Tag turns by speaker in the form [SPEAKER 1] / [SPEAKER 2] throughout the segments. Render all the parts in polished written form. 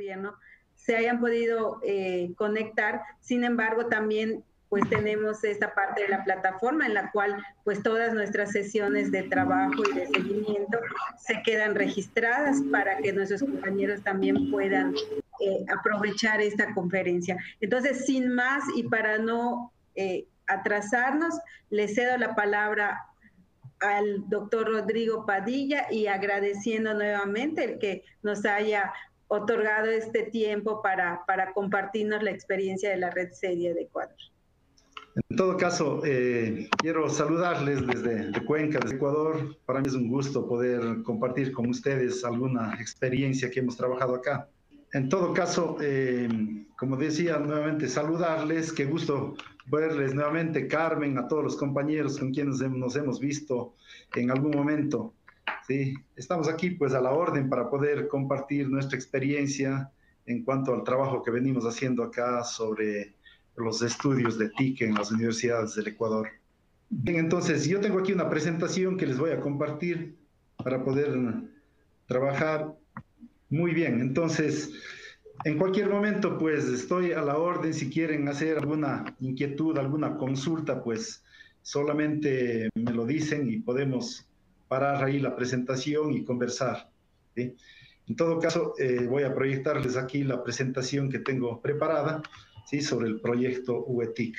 [SPEAKER 1] gobierno se hayan podido conectar. Sin embargo, también pues tenemos esta parte de la plataforma en la cual pues todas nuestras sesiones de trabajo y de seguimiento se quedan registradas para que nuestros compañeros también puedan aprovechar esta conferencia. Entonces, sin más y para no atrasarnos, le cedo la palabra al doctor Rodrigo Padilla y agradeciendo nuevamente el que nos haya otorgado este tiempo para compartirnos la experiencia de la Red Seria de Ecuador.
[SPEAKER 2] En todo caso, quiero saludarles desde Cuenca, desde Ecuador. Para mí es un gusto poder compartir con ustedes alguna experiencia que hemos trabajado acá. En todo caso, como decía, nuevamente saludarles. Qué gusto verles nuevamente, Carmen, a todos los compañeros con quienes nos hemos visto en algún momento. Sí, estamos aquí pues a la orden para poder compartir nuestra experiencia en cuanto al trabajo que venimos haciendo acá sobre los estudios de TIC en las universidades del Ecuador. Bien, entonces yo tengo aquí una presentación que les voy a compartir para poder trabajar. Muy bien, entonces en cualquier momento pues estoy a la orden. Si quieren hacer alguna inquietud, alguna consulta, pues solamente me lo dicen y podemos parar ahí la presentación y conversar, ¿sí? En todo caso, voy a proyectarles aquí la presentación que tengo preparada, ¿sí? Sobre el proyecto UETIC.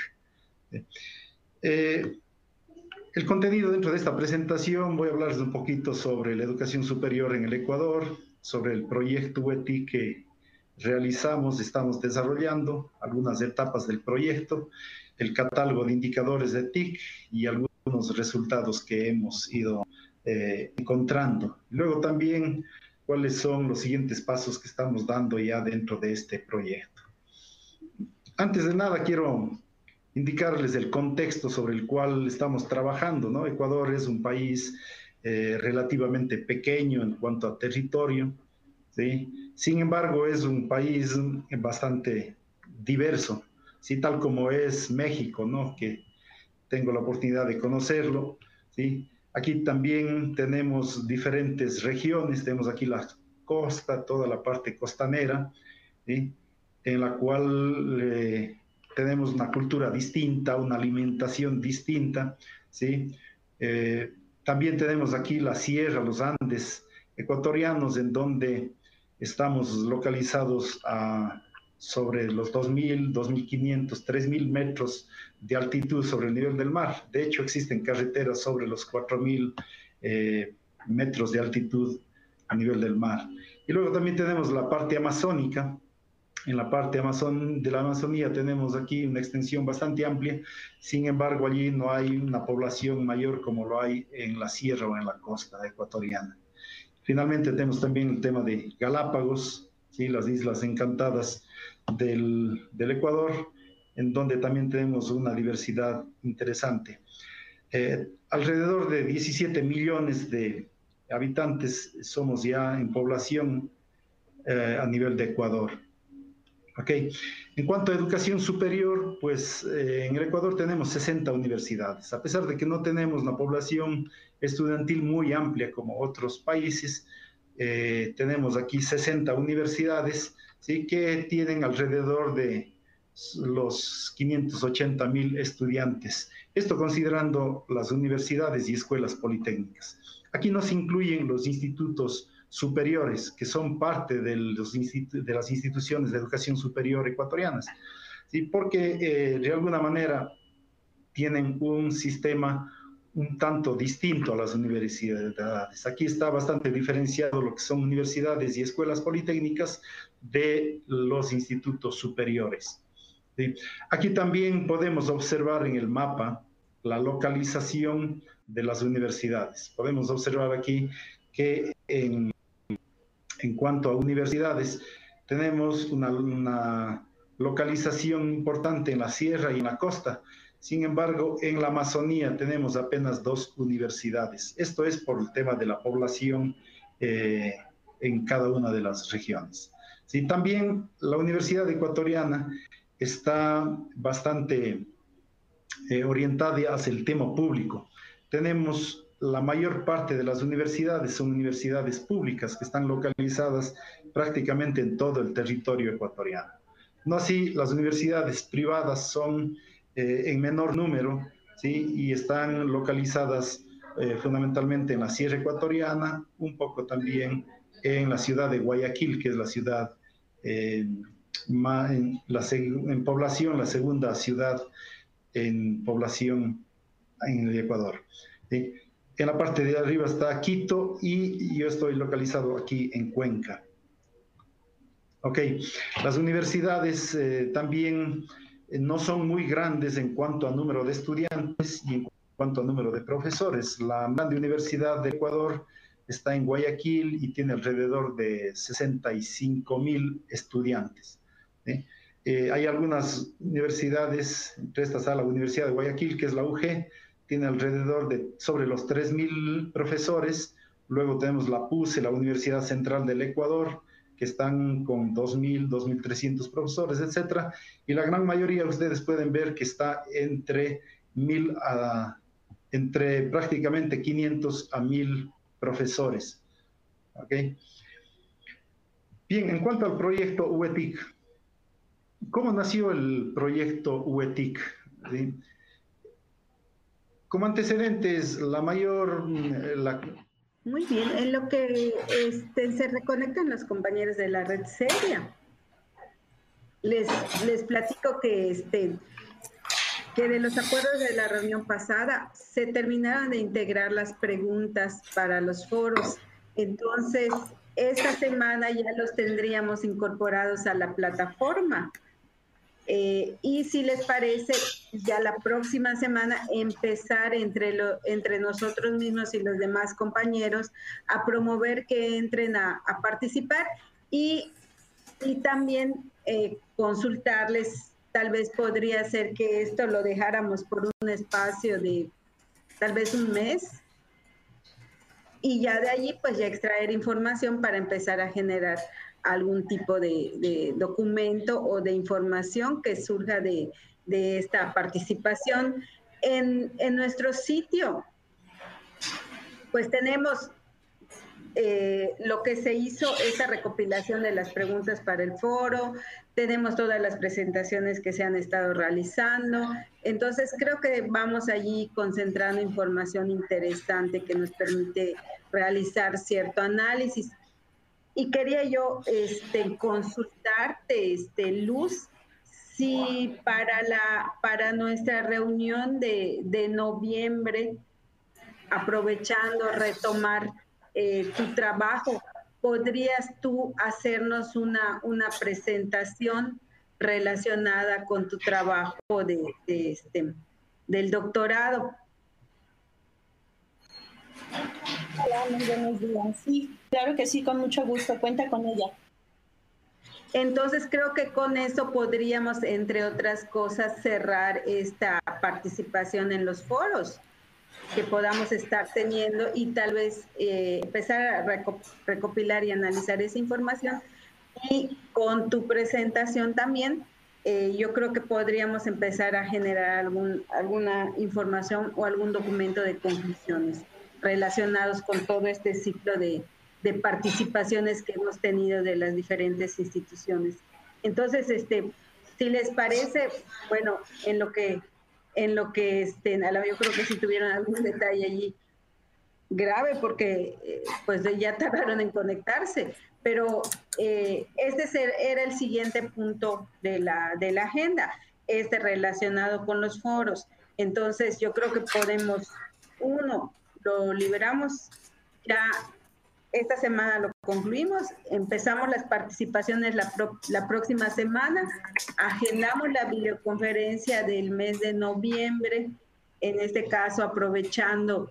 [SPEAKER 2] El contenido dentro de esta presentación, voy a hablarles un poquito sobre la educación superior en el Ecuador, sobre el proyecto UETIC que realizamos, estamos desarrollando, algunas etapas del proyecto, el catálogo de indicadores de TIC y algunos resultados que hemos ido encontrando. Luego también cuáles son los siguientes pasos que estamos dando ya dentro de este proyecto. Antes de nada quiero indicarles el contexto sobre el cual estamos trabajando, ¿no? Ecuador es un país relativamente pequeño en cuanto a territorio, ¿sí? Sin embargo, es un país bastante diverso, ¿sí? Tal como es México, ¿no? Que tengo la oportunidad de conocerlo, ¿sí? Aquí también tenemos diferentes regiones, tenemos aquí la costa, toda la parte costanera, ¿sí? En la cual tenemos una cultura distinta, una alimentación distinta, ¿sí? También tenemos aquí la sierra, los Andes ecuatorianos, en donde estamos localizados sobre los 2.000, 2.500, 3.000 metros de altitud sobre el nivel del mar. De hecho, existen carreteras sobre los 4.000 metros de altitud a nivel del mar. Y luego también tenemos la parte amazónica. En la parte de la Amazonía tenemos aquí una extensión bastante amplia, sin embargo allí no hay una población mayor como lo hay en la sierra o en la costa ecuatoriana. Finalmente tenemos también el tema de Galápagos, ¿sí? Las islas encantadas del Ecuador, en donde también tenemos una diversidad interesante. Alrededor de 17 millones de habitantes somos ya en población a nivel de Ecuador. Okay. En cuanto a educación superior, pues en el Ecuador tenemos 60 universidades. A pesar de que no tenemos una población estudiantil muy amplia como otros países, tenemos aquí 60 universidades, ¿sí? Que tienen alrededor de los 580.000 estudiantes. Esto considerando las universidades y escuelas politécnicas. Aquí no se incluyen los institutos superiores, que son parte de las instituciones de educación superior ecuatorianas, ¿sí? Porque de alguna manera tienen un sistema un tanto distinto a las universidades. Aquí está bastante diferenciado lo que son universidades y escuelas politécnicas de los institutos superiores, ¿sí? Aquí también podemos observar en el mapa la localización de las universidades. Podemos observar aquí que en cuanto a universidades, tenemos una localización importante en la sierra y en la costa. Sin embargo, en la Amazonía tenemos apenas 2 universidades. Esto es por el tema de la población en cada una de las regiones. Sí, también la Universidad Ecuatoriana está bastante orientada hacia el tema público. Tenemos la mayor parte de las universidades son universidades públicas que están localizadas prácticamente en todo el territorio ecuatoriano. No así, las universidades privadas son en menor número, ¿sí? Y están localizadas fundamentalmente en la Sierra Ecuatoriana, un poco también en la ciudad de Guayaquil, que es la ciudad en población, la segunda ciudad en población en el Ecuador. ¿Sí? En la parte de arriba está Quito y yo estoy localizado aquí en Cuenca. Ok, las universidades también no son muy grandes en cuanto a número de estudiantes y en cuanto a número de profesores. La grande universidad de Ecuador está en Guayaquil y tiene alrededor de 65.000 estudiantes. ¿Sí? Hay algunas universidades, entre estas está la Universidad de Guayaquil, que es la UG, tiene alrededor de sobre los 3.000 profesores. Luego tenemos la PUCE, la Universidad Central del Ecuador, que están con 2.000, 2.300 profesores, etcétera. Y la gran mayoría ustedes pueden ver que está entre prácticamente 500 a 1.000 profesores. ¿Ok? Bien, en cuanto al proyecto UETIC, ¿cómo nació el proyecto UETIC? ¿Sí? Como antecedentes,
[SPEAKER 1] Muy bien, en lo que se reconectan los compañeros de la red seria. Les platico que de los acuerdos de la reunión pasada se terminaron de integrar las preguntas para los foros. Entonces, esta semana ya los tendríamos incorporados a la plataforma. Y si les parece, ya la próxima semana empezar entre nosotros mismos y los demás compañeros a promover que entren a participar y también consultarles. Tal vez podría ser que esto lo dejáramos por un espacio de tal vez un mes y ya de allí pues ya extraer información para empezar a generar algún tipo de documento o de información que surja de esta participación. En nuestro sitio pues tenemos lo que se hizo, esta recopilación de las preguntas para el foro, tenemos todas las presentaciones que se han estado realizando, entonces creo que vamos allí concentrando información interesante que nos permite realizar cierto análisis. Y quería yo consultarte, Luz, si para nuestra reunión de noviembre, aprovechando retomar tu trabajo, ¿podrías tú hacernos una presentación relacionada con tu trabajo del doctorado?
[SPEAKER 3] Hola, muy buenos días. Sí, claro que sí, con mucho gusto. Cuenta con ella.
[SPEAKER 1] Entonces creo que con eso podríamos, entre otras cosas, cerrar esta participación en los foros que podamos estar teniendo y tal vez empezar a recopilar y analizar esa información. Y con tu presentación también, yo creo que podríamos empezar a generar alguna información o algún documento de conclusiones relacionados con todo este ciclo de participaciones que hemos tenido de las diferentes instituciones. Entonces, si les parece, bueno, en lo que yo creo que sí tuvieron algún detalle allí grave porque pues ya tardaron en conectarse, pero era el siguiente punto de la agenda, relacionado con los foros. Entonces yo creo que podemos, lo liberamos ya. Esta semana lo concluimos, empezamos las participaciones la próxima semana, agendamos la videoconferencia del mes de noviembre, en este caso aprovechando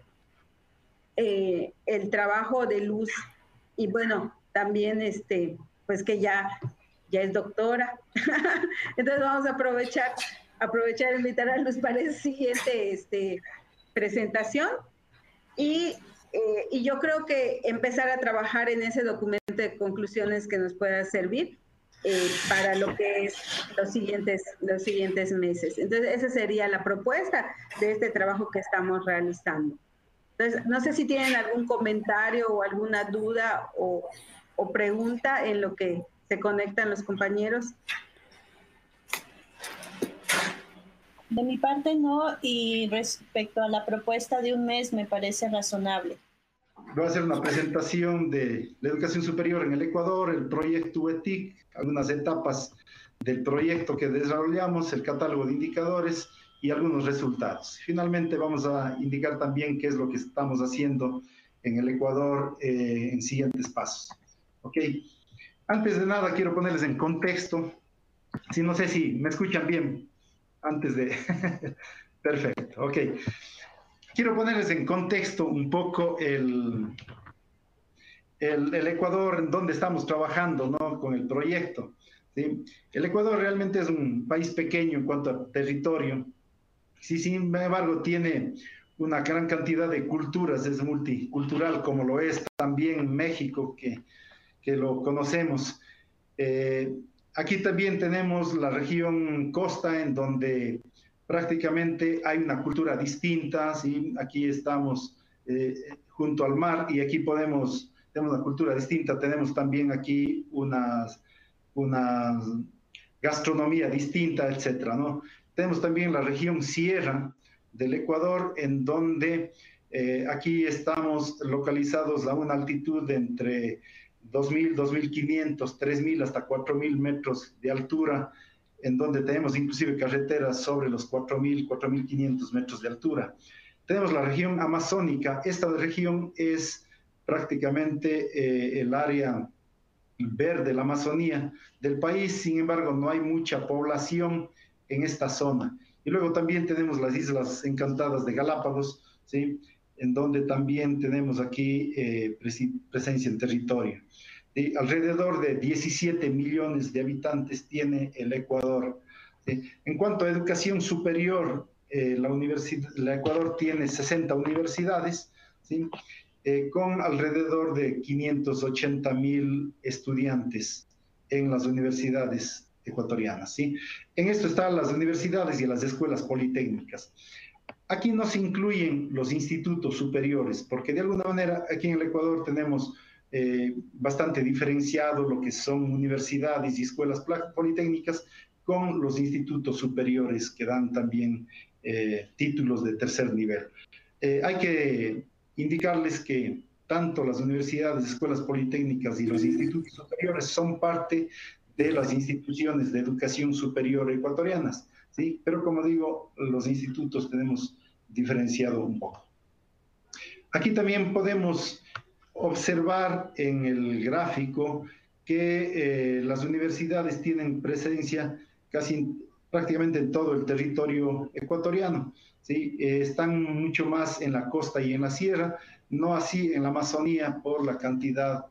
[SPEAKER 1] el trabajo de Luz y bueno, también pues que ya es doctora. Entonces vamos a aprovechar e invitar a Luz para el siguiente presentación y yo creo que empezar a trabajar en ese documento de conclusiones que nos pueda servir para lo que es los siguientes meses. Entonces, esa sería la propuesta de este trabajo que estamos realizando. Entonces, no sé si tienen algún comentario o alguna duda o pregunta en lo que se conectan los compañeros.
[SPEAKER 3] De mi parte no, y respecto a la propuesta de un mes me parece razonable.
[SPEAKER 2] Voy a hacer una presentación de la educación superior en el Ecuador, el proyecto UETIC, algunas etapas del proyecto que desarrollamos, el catálogo de indicadores y algunos resultados. Finalmente vamos a indicar también qué es lo que estamos haciendo en el Ecuador en siguientes pasos. ¿Ok? Antes de nada quiero ponerles en contexto, si no sé si me escuchan bien, antes de... Perfecto, ok. Quiero ponerles en contexto un poco el Ecuador, en donde estamos trabajando, ¿no? Con el proyecto, ¿sí? El Ecuador realmente es un país pequeño en cuanto a territorio, sí, sin embargo tiene una gran cantidad de culturas, es multicultural como lo es también México, que lo conocemos. Eh, Aquí también tenemos la región costa en donde prácticamente hay una cultura distinta, ¿sí? Aquí estamos junto al mar y aquí tenemos una cultura distinta, tenemos también aquí una gastronomía distinta, etcétera, ¿no? Tenemos también la región sierra del Ecuador, en donde aquí estamos localizados a una altitud de entre 2.000, 2.500, 3.000 hasta 4.000 metros de altura, en donde tenemos inclusive carreteras sobre los 4.000, 4.500 metros de altura. Tenemos la región amazónica. Esta región es prácticamente el área verde, la Amazonía del país. Sin embargo, no hay mucha población en esta zona. Y luego también tenemos las Islas Encantadas de Galápagos, ¿sí? En donde también tenemos aquí presencia en territorio. Alrededor de 17 millones de habitantes tiene el Ecuador. En cuanto a educación superior, el Ecuador tiene 60 universidades, ¿sí? Con alrededor de 580.000 estudiantes en las universidades ecuatorianas, ¿sí? En esto están las universidades y las escuelas politécnicas. Aquí no se incluyen los institutos superiores, porque de alguna manera aquí en el Ecuador tenemos bastante diferenciado lo que son universidades y escuelas politécnicas con los institutos superiores que dan también títulos de tercer nivel. Hay que indicarles que tanto las universidades, escuelas politécnicas y los institutos superiores son parte de las instituciones de educación superior ecuatorianas, ¿sí? Pero como digo, los institutos tenemos diferenciado un poco. Aquí también podemos observar en el gráfico que las universidades tienen presencia casi prácticamente en todo el territorio ecuatoriano, ¿sí? Están mucho más en la costa y en la sierra, no así en la Amazonía por la cantidad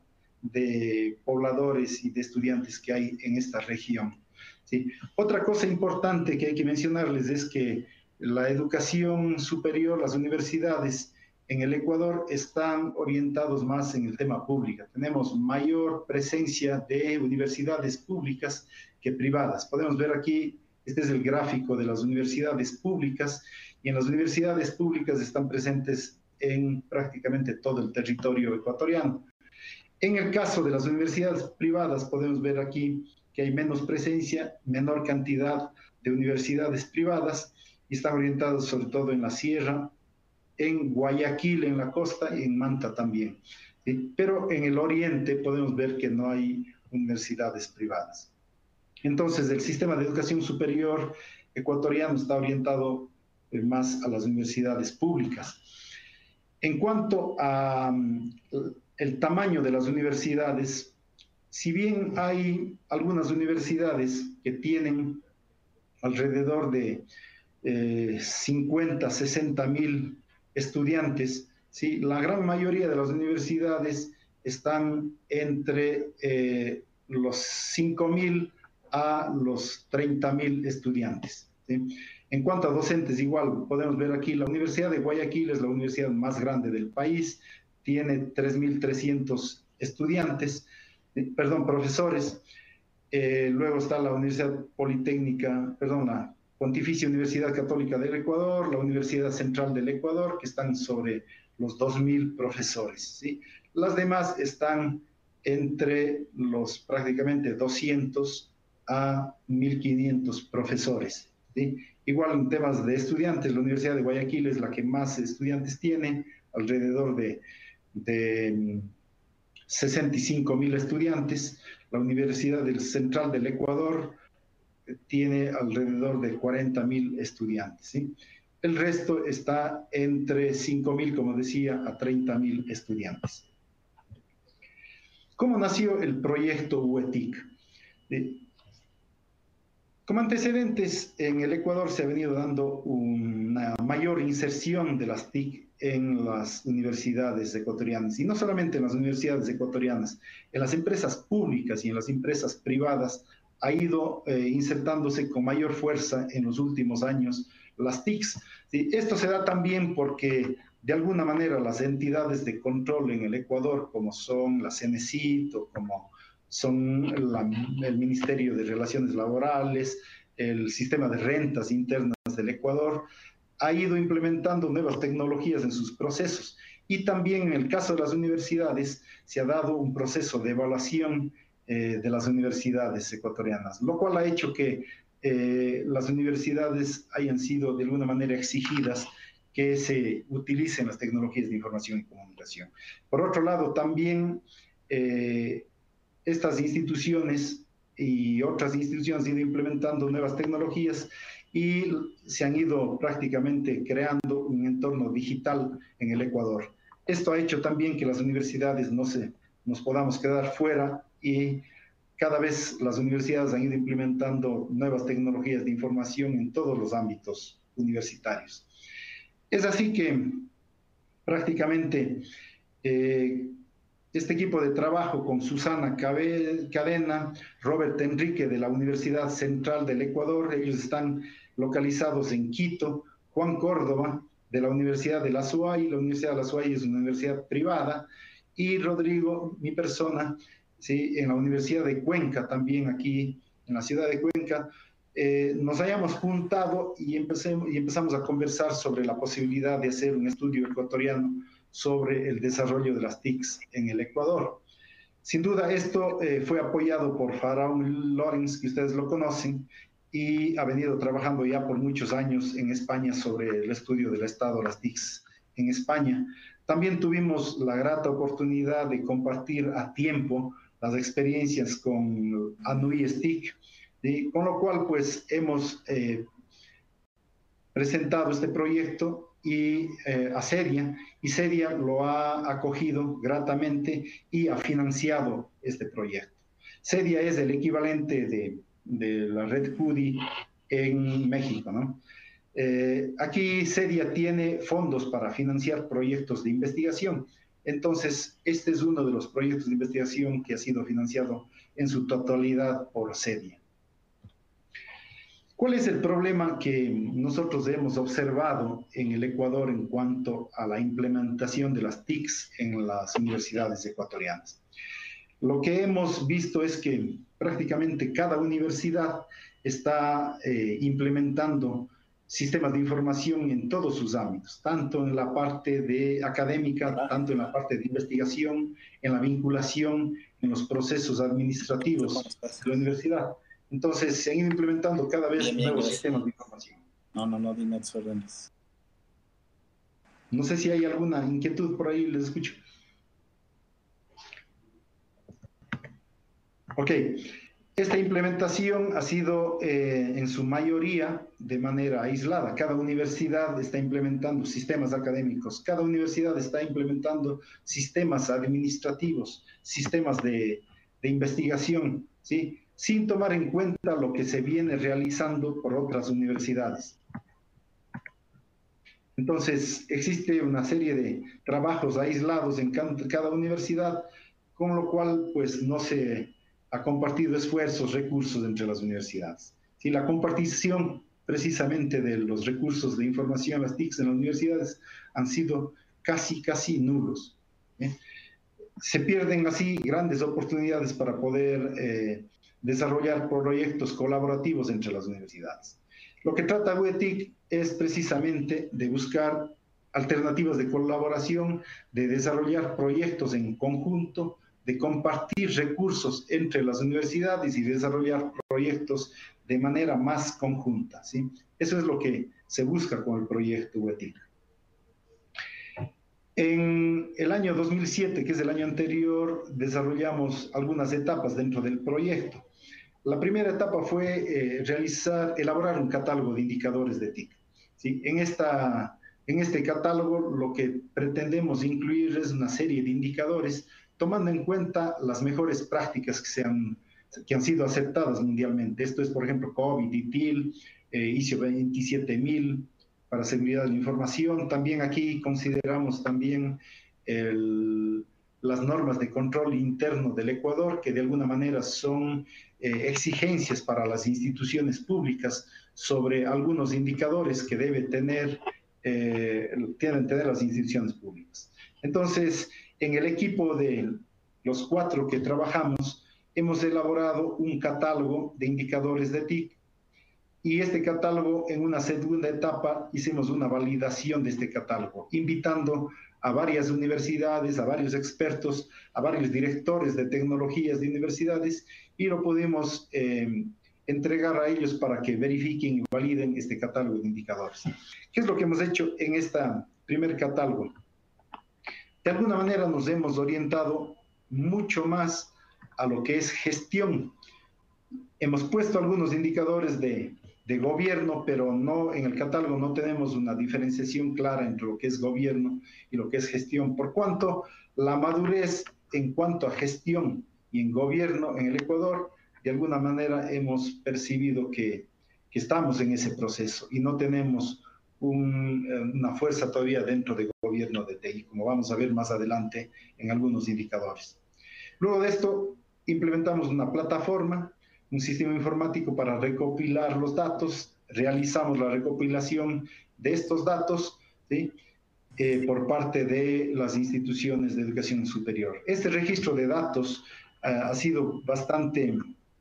[SPEAKER 2] de pobladores y de estudiantes que hay en esta región, ¿sí? Otra cosa importante que hay que mencionarles es que la educación superior, las universidades en el Ecuador están orientados más en el tema público. Tenemos mayor presencia de universidades públicas que privadas. Podemos ver aquí, este es el gráfico de las universidades públicas, y en las universidades públicas están presentes en prácticamente todo el territorio ecuatoriano. En el caso de las universidades privadas, podemos ver aquí que hay menos presencia, menor cantidad de universidades privadas, y están orientados sobre todo en la sierra, en Guayaquil, en la costa, y en Manta también. ¿Sí? Pero en el oriente podemos ver que no hay universidades privadas. Entonces, el sistema de educación superior ecuatoriano está orientado más a las universidades públicas. En cuanto a el tamaño de las universidades, si bien hay algunas universidades que tienen alrededor de 50, 60 mil estudiantes, ¿sí? La gran mayoría de las universidades están entre los 5.000 a los 30.000 estudiantes, ¿sí? En cuanto a docentes, igual podemos ver aquí, la Universidad de Guayaquil es la universidad más grande del país, tiene 3.300 estudiantes, perdón, profesores. Luego está la Universidad Politécnica, perdón, la Pontificia Universidad Católica del Ecuador, la Universidad Central del Ecuador, que están sobre los 2.000 profesores, ¿sí? Las demás están entre los prácticamente 200 a 1.500 profesores, ¿sí? Igual en temas de estudiantes, la Universidad de Guayaquil es la que más estudiantes tiene, alrededor de 65.000 estudiantes. La Universidad Central del Ecuador tiene alrededor de 40.000 estudiantes, ¿sí? El resto está entre 5.000, como decía, a 30.000 estudiantes. ¿Cómo nació el proyecto UETIC? Como antecedentes, en el Ecuador se ha venido dando una mayor inserción de las TIC en las universidades ecuatorianas, y no solamente en las universidades ecuatorianas, en las empresas públicas y en las empresas privadas ha ido insertándose con mayor fuerza en los últimos años las TICs. ¿Sí? Esto se da también porque de alguna manera las entidades de control en el Ecuador, como son la CENESID o como son el Ministerio de Relaciones Laborales, el sistema de rentas internas del Ecuador, ha ido implementando nuevas tecnologías en sus procesos. Y también en el caso de las universidades se ha dado un proceso de evaluación de las universidades ecuatorianas, lo cual ha hecho que las universidades hayan sido de alguna manera exigidas que se utilicen las tecnologías de información y comunicación. Por otro lado, también estas instituciones y otras instituciones han ido implementando nuevas tecnologías y se han ido prácticamente creando un entorno digital en el Ecuador. Esto ha hecho también que las universidades nos podamos quedar fuera, y cada vez las universidades han ido implementando nuevas tecnologías de información en todos los ámbitos universitarios. Es así que prácticamente este equipo de trabajo con Susana Cadena, Robert Enrique de la Universidad Central del Ecuador, ellos están localizados en Quito, Juan Córdoba de la Universidad de la SUAY, la Universidad de la SUAY es una universidad privada, y Rodrigo, mi persona, ¿sí? En la Universidad de Cuenca, también aquí en la ciudad de Cuenca, nos hayamos juntado y empezamos a conversar sobre la posibilidad de hacer un estudio ecuatoriano sobre el desarrollo de las TICs en el Ecuador. Sin duda, esto fue apoyado por Faraón Lorenz, que ustedes lo conocen, y ha venido trabajando ya por muchos años en España sobre el estudio del estado de las TICs en España. También tuvimos la grata oportunidad de compartir a tiempo las experiencias con ANUI STIC, ¿sí? Con lo cual pues hemos presentado este proyecto a CEDIA, y CEDIA lo ha acogido gratamente y ha financiado este proyecto. CEDIA es el equivalente de la red CUDI en México, ¿no? Aquí CEDIA tiene fondos para financiar proyectos de investigación. Entonces, este es uno de los proyectos de investigación que ha sido financiado en su totalidad por CEDIA. ¿Cuál es el problema que nosotros hemos observado en el Ecuador en cuanto a la implementación de las TICs en las universidades ecuatorianas? Lo que hemos visto es que prácticamente cada universidad está implementando sistemas de información en todos sus ámbitos, tanto en la parte académica, tanto en la parte de investigación, en la vinculación, en los procesos administrativos de la universidad. Entonces, se han ido implementando cada vez nuevos sistemas de información.
[SPEAKER 4] No, dime tus órdenes.
[SPEAKER 2] No sé si hay alguna inquietud por ahí, les escucho. Ok, esta implementación ha sido en su mayoría de manera aislada. Cada universidad está implementando sistemas académicos, cada universidad está implementando sistemas administrativos, sistemas de investigación, ¿sí? Sin tomar en cuenta lo que se viene realizando por otras universidades. Entonces, existe una serie de trabajos aislados en cada universidad, con lo cual, pues, no se ha compartido esfuerzos, recursos entre las universidades. Sí, la compartición precisamente de los recursos de información, las TICs en las universidades, han sido casi nulos. Se pierden así grandes oportunidades para poder desarrollar proyectos colaborativos entre las universidades. Lo que trata UETIC es precisamente de buscar alternativas de colaboración, de desarrollar proyectos en conjunto, de compartir recursos entre las universidades y desarrollar proyectos de manera más conjunta, ¿sí? Eso es lo que se busca con el proyecto UETIC. En el año 2007, que es el año anterior, desarrollamos algunas etapas dentro del proyecto. La primera etapa fue elaborar un catálogo de indicadores de TIC. ¿Sí? En este catálogo lo que pretendemos incluir es una serie de indicadores tomando en cuenta las mejores prácticas que han sido aceptadas mundialmente. Esto es, por ejemplo, COVID, ITIL, ISO 27000, para seguridad de la información. También aquí consideramos también las normas de control interno del Ecuador, que de alguna manera son exigencias para las instituciones públicas sobre algunos indicadores que tienen tener las instituciones públicas. Entonces, en el equipo de los 4 que trabajamos, hemos elaborado un catálogo de indicadores de TIC, y este catálogo, en una segunda etapa, hicimos una validación de este catálogo, invitando a varias universidades, a varios expertos, a varios directores de tecnologías de universidades, y lo pudimos entregar a ellos para que verifiquen y validen este catálogo de indicadores. ¿Qué es lo que hemos hecho en este primer catálogo? De alguna manera nos hemos orientado mucho más a lo que es gestión. Hemos puesto algunos indicadores de gobierno, pero no, en el catálogo no tenemos una diferenciación clara entre lo que es gobierno y lo que es gestión, por cuanto la madurez en cuanto a gestión y en gobierno en el Ecuador, de alguna manera hemos percibido que estamos en ese proceso y no tenemos una fuerza todavía dentro del gobierno de TI, como vamos a ver más adelante en algunos indicadores. Luego de esto, implementamos una plataforma, un sistema informático para recopilar los datos, realizamos la recopilación de estos datos, ¿sí? Por parte de las instituciones de educación superior. Este registro de datos ha sido bastante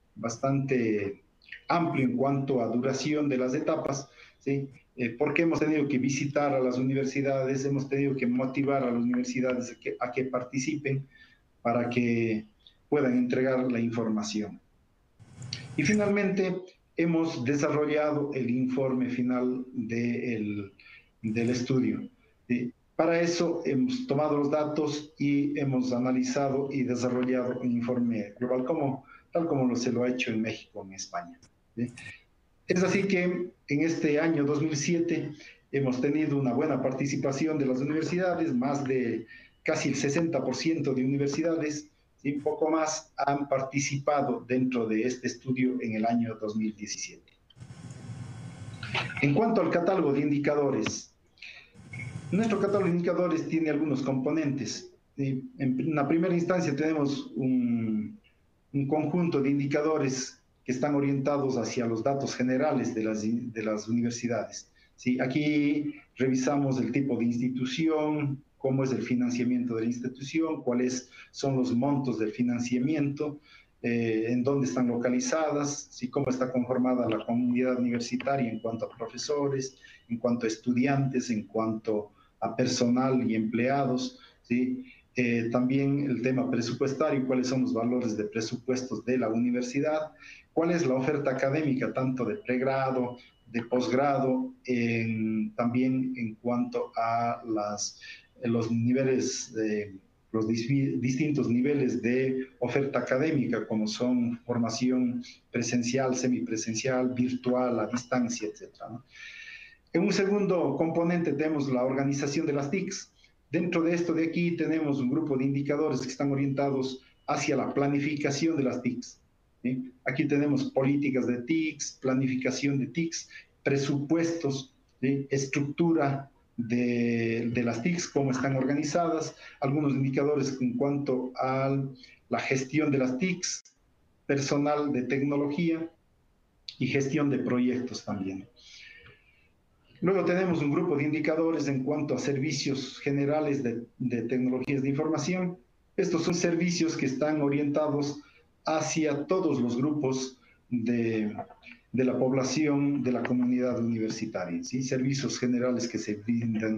[SPEAKER 2] amplio en cuanto a duración de las etapas, ¿sí? Porque hemos tenido que visitar a las universidades, hemos tenido que motivar a las universidades a que participen para que puedan entregar la información. Y finalmente hemos desarrollado el informe final del estudio. Para eso hemos tomado los datos y hemos analizado y desarrollado un informe global tal como se lo ha hecho en México, en España. Es así que en este año 2007 hemos tenido una buena participación de las universidades, más de casi el 60% de universidades, y poco más han participado dentro de este estudio en el año 2017. En cuanto al catálogo de indicadores, nuestro catálogo de indicadores tiene algunos componentes. En la primera instancia tenemos un conjunto de indicadores que están orientados hacia los datos generales de las universidades. ¿Sí? Aquí revisamos el tipo de institución, cómo es el financiamiento de la institución, cuáles son los montos del financiamiento, en dónde están localizadas, ¿sí? Cómo está conformada la comunidad universitaria en cuanto a profesores, en cuanto a estudiantes, en cuanto a personal y empleados, ¿sí? También el tema presupuestario, cuáles son los valores de presupuestos de la universidad, cuál es la oferta académica, tanto de pregrado, de posgrado, también en cuanto a los niveles, los distintos niveles de oferta académica, como son formación presencial, semipresencial, virtual, a distancia, etc., ¿no? En un segundo componente tenemos la organización de las TICs. Dentro de esto de aquí tenemos un grupo de indicadores que están orientados hacia la planificación de las TICs. ¿Sí? Aquí tenemos políticas de TICs, planificación de TICs, presupuestos, ¿sí? Estructura de las TICs, cómo están organizadas, algunos indicadores en cuanto a la gestión de las TICs, personal de tecnología y gestión de proyectos también. Luego tenemos un grupo de indicadores en cuanto a servicios generales de tecnologías de información. Estos son servicios que están orientados hacia todos los grupos de la población de la comunidad universitaria, ¿sí? Servicios generales que se brindan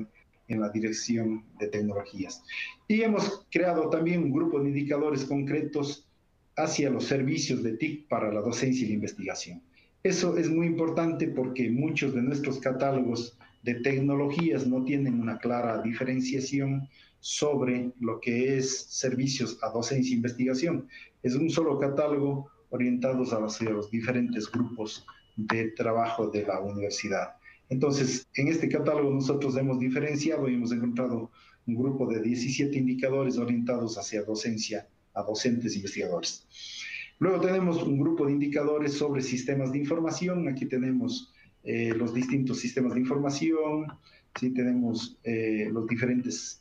[SPEAKER 2] en la dirección de tecnologías. Y hemos creado también un grupo de indicadores concretos hacia los servicios de TIC para la docencia y la investigación. Eso es muy importante porque muchos de nuestros catálogos de tecnologías no tienen una clara diferenciación sobre lo que es servicios a docencia e investigación. Es un solo catálogo orientados hacia los diferentes grupos de trabajo de la universidad. Entonces, en este catálogo nosotros hemos diferenciado y hemos encontrado un grupo de 17 indicadores orientados hacia docencia a docentes e investigadores. Luego tenemos un grupo de indicadores sobre sistemas de información. Aquí tenemos los distintos sistemas de información, ¿sí? Tenemos los diferentes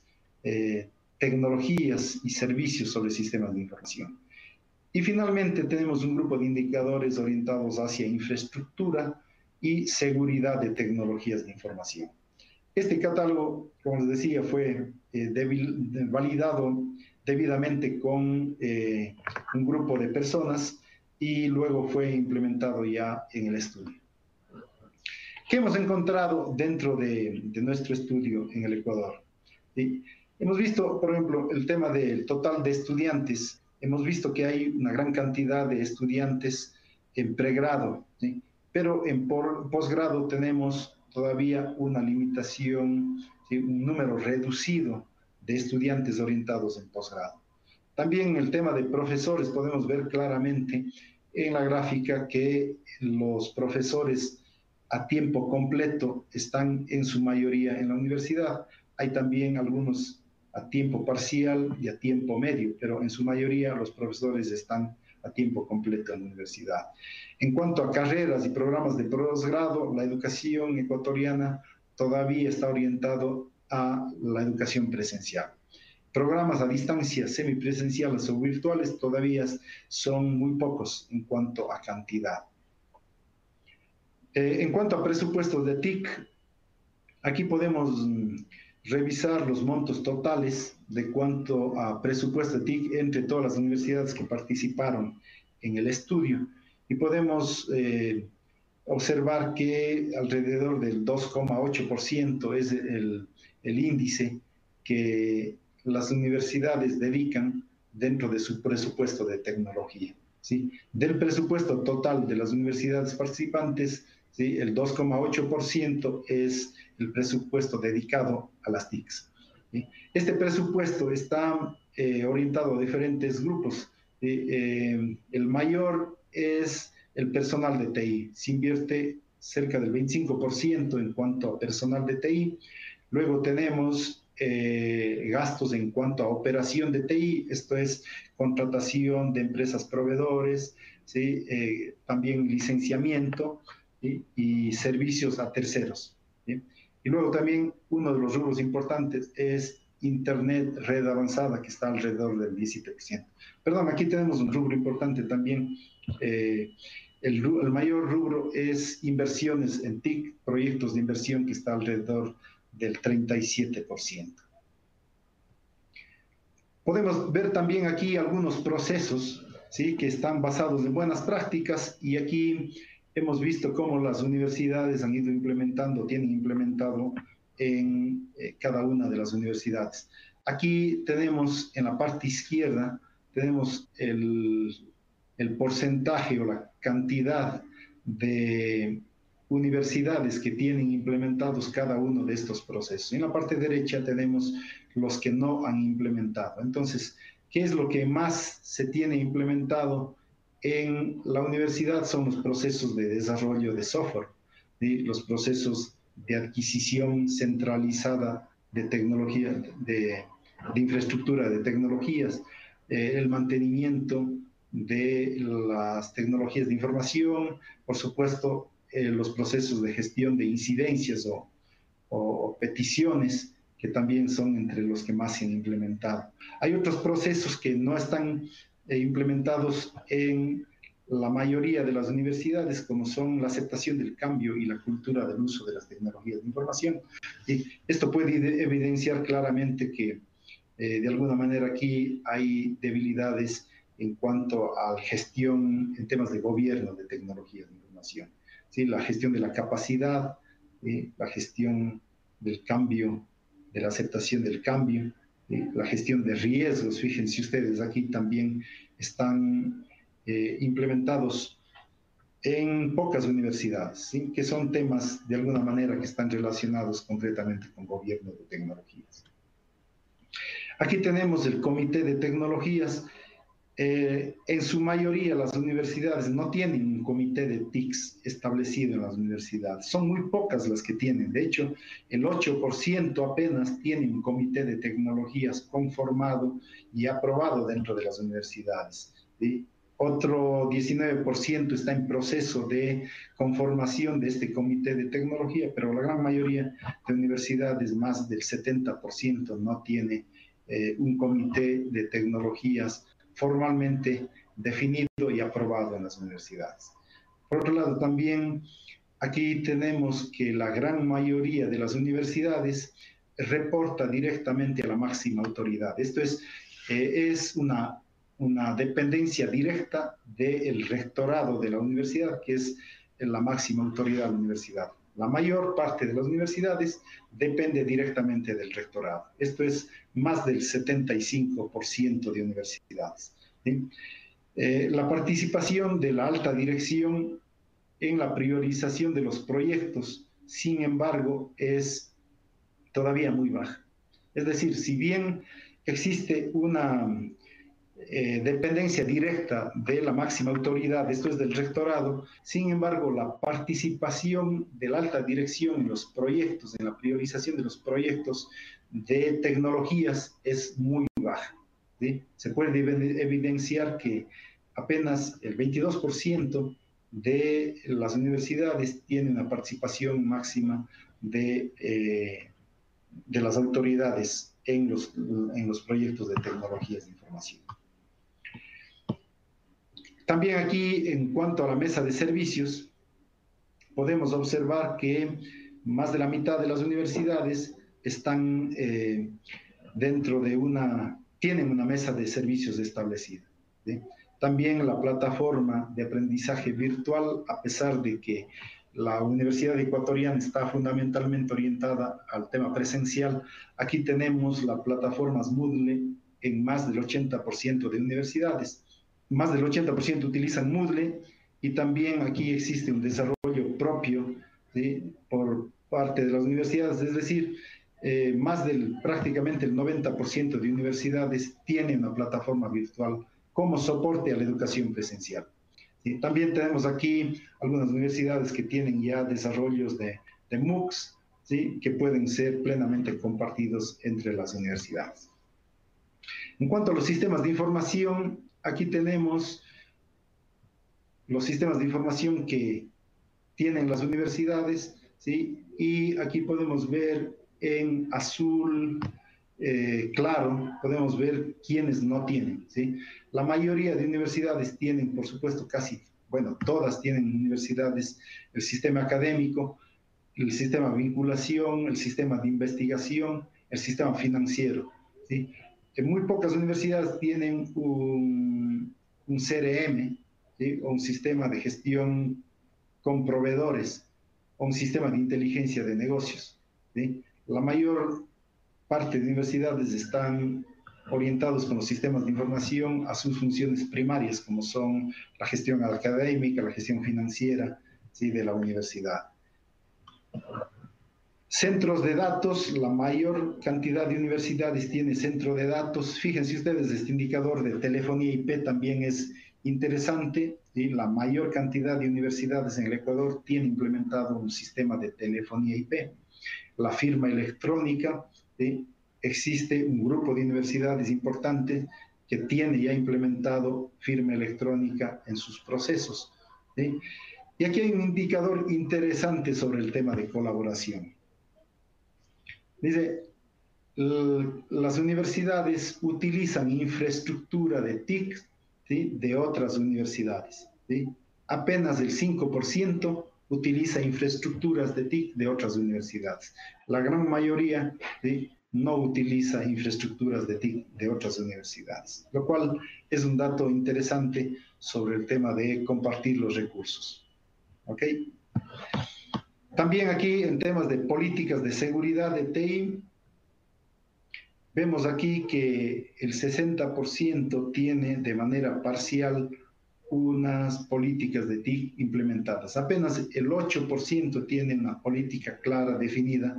[SPEAKER 2] tecnologías y servicios sobre sistemas de información. Y finalmente tenemos un grupo de indicadores orientados hacia infraestructura y seguridad de tecnologías de información. Este catálogo, como les decía, fue validado debidamente con un grupo de personas y luego fue implementado ya en el estudio. ¿Qué hemos encontrado dentro de nuestro estudio en el Ecuador? ¿Sí? Hemos visto, por ejemplo, el tema del total de estudiantes. Hemos visto que hay una gran cantidad de estudiantes en pregrado, ¿sí? Pero en posgrado tenemos todavía una limitación, ¿sí? Un número reducido de estudiantes orientados en posgrado. También en el tema de profesores podemos ver claramente en la gráfica que los profesores a tiempo completo están en su mayoría en la universidad. Hay también algunos a tiempo parcial y a tiempo medio, pero en su mayoría los profesores están a tiempo completo en la universidad. En cuanto a carreras y programas de posgrado, la educación ecuatoriana todavía está orientado a la educación presencial. Programas a distancia, semipresenciales o virtuales todavía son muy pocos en cuanto a cantidad. En cuanto a presupuestos de TIC, aquí podemos revisar los montos totales de cuanto a presupuesto de TIC entre todas las universidades que participaron en el estudio y podemos observar que alrededor del 2,8% es el índice que las universidades dedican dentro de su presupuesto de tecnología, ¿sí? Del presupuesto total de las universidades participantes, ¿sí? El 2,8% es el presupuesto dedicado a las TICs, ¿sí? Este presupuesto está orientado a diferentes grupos. El mayor es el personal de TI. Se invierte cerca del 25% en cuanto a personal de TI. Luego tenemos gastos en cuanto a operación de TI, esto es contratación de empresas proveedores, ¿sí? También licenciamiento, ¿sí? Y servicios a terceros, ¿sí? Y luego también uno de los rubros importantes es Internet, red avanzada, que está alrededor del 17%. Perdón, aquí tenemos un rubro importante también. El mayor rubro es inversiones en TIC, proyectos de inversión, que está alrededor del 37%. Podemos ver también aquí algunos procesos, ¿sí? Que están basados en buenas prácticas y aquí hemos visto cómo las universidades han ido implementando, tienen implementado en cada una de las universidades. Aquí tenemos en la parte izquierda, tenemos el porcentaje o la cantidad de universidades que tienen implementados cada uno de estos procesos. En la parte derecha tenemos los que no han implementado. Entonces, ¿qué es lo que más se tiene implementado en la universidad? Son los procesos de desarrollo de software, ¿sí? Los procesos de adquisición centralizada de tecnología, de infraestructura de tecnologías, el mantenimiento de las tecnologías de información, por supuesto, los procesos de gestión de incidencias o peticiones, que también son entre los que más se han implementado. Hay otros procesos que no están implementados en la mayoría de las universidades, como son la aceptación del cambio y la cultura del uso de las tecnologías de información. Y esto puede evidenciar claramente que de alguna manera aquí hay debilidades en cuanto a gestión en temas de gobierno de tecnologías de información. ¿Sí? La gestión de la capacidad, la gestión del cambio de la aceptación del cambio, la gestión de riesgos. Fíjense ustedes, aquí también están implementados en pocas universidades, ¿sí? Que son temas de alguna manera que están relacionados concretamente con gobierno de tecnologías. Aquí tenemos el Comité de Tecnologías. En su mayoría las universidades no tienen un comité de TICs establecido en las universidades. Son muy pocas las que tienen. De hecho, el 8% apenas tiene un comité de tecnologías conformado y aprobado dentro de las universidades, ¿sí? Otro 19% está en proceso de conformación de este comité de tecnología, pero la gran mayoría de universidades, más del 70%, no tiene un comité de tecnologías formalmente definido y aprobado en las universidades. Por otro lado, también aquí tenemos que la gran mayoría de las universidades reporta directamente a la máxima autoridad. Esto es una dependencia directa del rectorado de la universidad, que es la máxima autoridad de la universidad. La mayor parte de las universidades depende directamente del rectorado. Esto es más del 75% de universidades, ¿sí? La participación de la alta dirección en la priorización de los proyectos, sin embargo, es todavía muy baja. Es decir, si bien existe una dependencia directa de la máxima autoridad, esto es del rectorado, sin embargo, la participación de la alta dirección en los proyectos, en la priorización de los proyectos de tecnologías es muy baja, ¿sí? Se puede evidenciar que apenas el 22% de las universidades tienen una participación máxima de las autoridades en los proyectos de tecnologías de información. También aquí, en cuanto a la mesa de servicios, podemos observar que más de la mitad de las universidades están tienen una mesa de servicios establecida, ¿sí? También la plataforma de aprendizaje virtual, a pesar de que la Universidad Ecuatoriana está fundamentalmente orientada al tema presencial, aquí tenemos la plataforma Moodle en más del 80% de universidades. Más del 80% utilizan Moodle, y también aquí existe un desarrollo propio, ¿sí?, por parte de las universidades, es decir, prácticamente el 90% de universidades tienen una plataforma virtual como soporte a la educación presencial. ¿Sí? También tenemos aquí algunas universidades que tienen ya desarrollos de MOOCs, ¿sí?, que pueden ser plenamente compartidos entre las universidades. En cuanto a los sistemas de información, aquí tenemos los sistemas de información que tienen las universidades, ¿sí? Y aquí podemos ver en azul claro, podemos ver quiénes no tienen, ¿sí? La mayoría de universidades tienen, por supuesto, todas tienen universidades, el sistema académico, el sistema de vinculación, el sistema de investigación, el sistema financiero, ¿sí? Muy pocas universidades tienen un CRM, ¿sí?, o un sistema de gestión con proveedores, o un sistema de inteligencia de negocios, ¿sí? La mayor parte de universidades están orientados con los sistemas de información a sus funciones primarias, como son la gestión académica, la gestión financiera, ¿sí?, de la universidad. Centros de datos, la mayor cantidad de universidades tiene centro de datos. Fíjense ustedes, este indicador de telefonía IP también es interesante, ¿sí? La mayor cantidad de universidades en el Ecuador tiene implementado un sistema de telefonía IP. La firma electrónica, ¿sí? Existe un grupo de universidades importante que tiene ya implementado firma electrónica en sus procesos, ¿sí? Y aquí hay un indicador interesante sobre el tema de colaboración. Dice, las universidades utilizan infraestructura de TIC, ¿sí?, de otras universidades, ¿sí? Apenas el 5% utiliza infraestructuras de TIC de otras universidades. La gran mayoría, ¿sí?, no utiliza infraestructuras de TIC de otras universidades, lo cual es un dato interesante sobre el tema de compartir los recursos. ¿Ok? También aquí, en temas de políticas de seguridad de TI, vemos aquí que el 60% tiene de manera parcial unas políticas de TIC implementadas. Apenas el 8% tiene una política clara, definida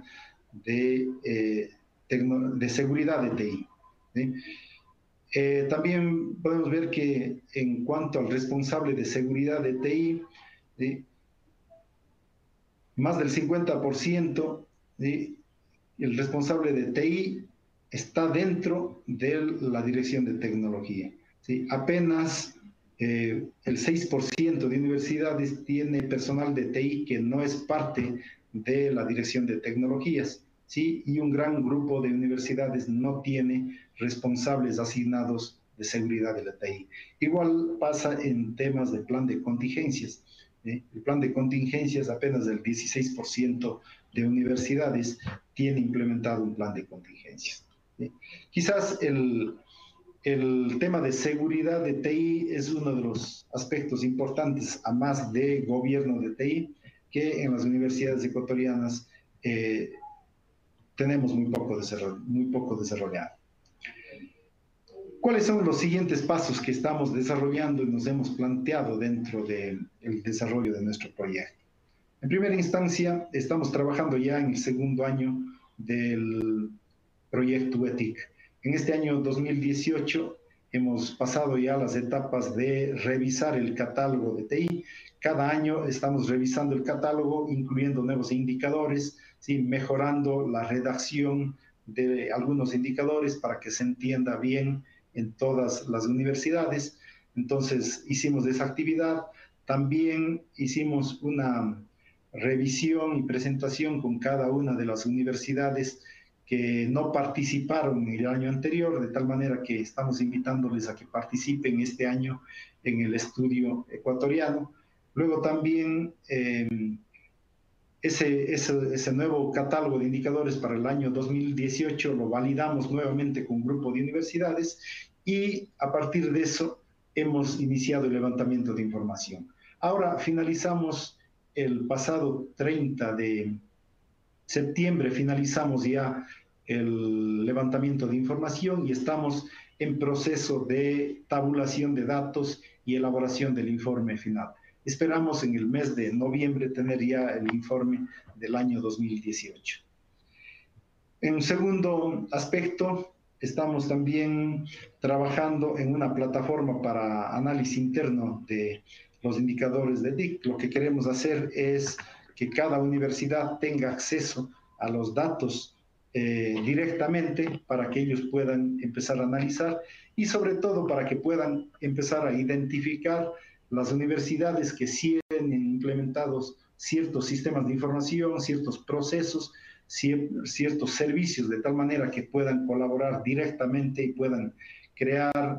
[SPEAKER 2] de seguridad de TI. ¿Sí? También podemos ver que en cuanto al responsable de seguridad de TI, ¿sí? Más del 50%, ¿sí? El responsable de TI está dentro de la dirección de tecnología. ¿Sí? Apenas el 6% de universidades tiene personal de TI que no es parte de la dirección de tecnologías. ¿Sí? Y un gran grupo de universidades no tiene responsables asignados de seguridad de la TI. Igual pasa en temas de plan de contingencias. ¿Sí? El plan de contingencias, apenas el 16% de universidades tiene implementado un plan de contingencias. ¿Sí? Quizás el tema de seguridad de TI es uno de los aspectos importantes, a más de gobierno de TI, que en las universidades ecuatorianas tenemos muy poco desarrollado. ¿Cuáles son los siguientes pasos que estamos desarrollando y nos hemos planteado dentro del desarrollo de nuestro proyecto? En primera instancia, estamos trabajando ya en el segundo año del proyecto ETIC. En este año 2018 hemos pasado ya las etapas de revisar el catálogo de TI. Cada año estamos revisando el catálogo, incluyendo nuevos indicadores, ¿sí? Mejorando la redacción de algunos indicadores para que se entienda bien en todas las universidades. Entonces hicimos esa actividad. También hicimos una revisión y presentación con cada una de las universidades que no participaron en el año anterior, de tal manera que estamos invitándoles a que participen este año en el estudio ecuatoriano. Luego también ese nuevo catálogo de indicadores para el año 2018 lo validamos nuevamente con un grupo de universidades y a partir de eso hemos iniciado el levantamiento de información. Ahora finalizamos el pasado 30 de septiembre, finalizamos ya el levantamiento de información y estamos en proceso de tabulación de datos y elaboración del informe final. Esperamos en el mes de noviembre tener ya el informe del año 2018. En un segundo aspecto, estamos también trabajando en una plataforma para análisis interno de los indicadores de TIC. Lo que queremos hacer es que cada universidad tenga acceso a los datos directamente para que ellos puedan empezar a analizar y sobre todo para que puedan empezar a identificar las universidades que sí tienen implementados ciertos sistemas de información, ciertos procesos, ciertos servicios, de tal manera que puedan colaborar directamente y puedan crear,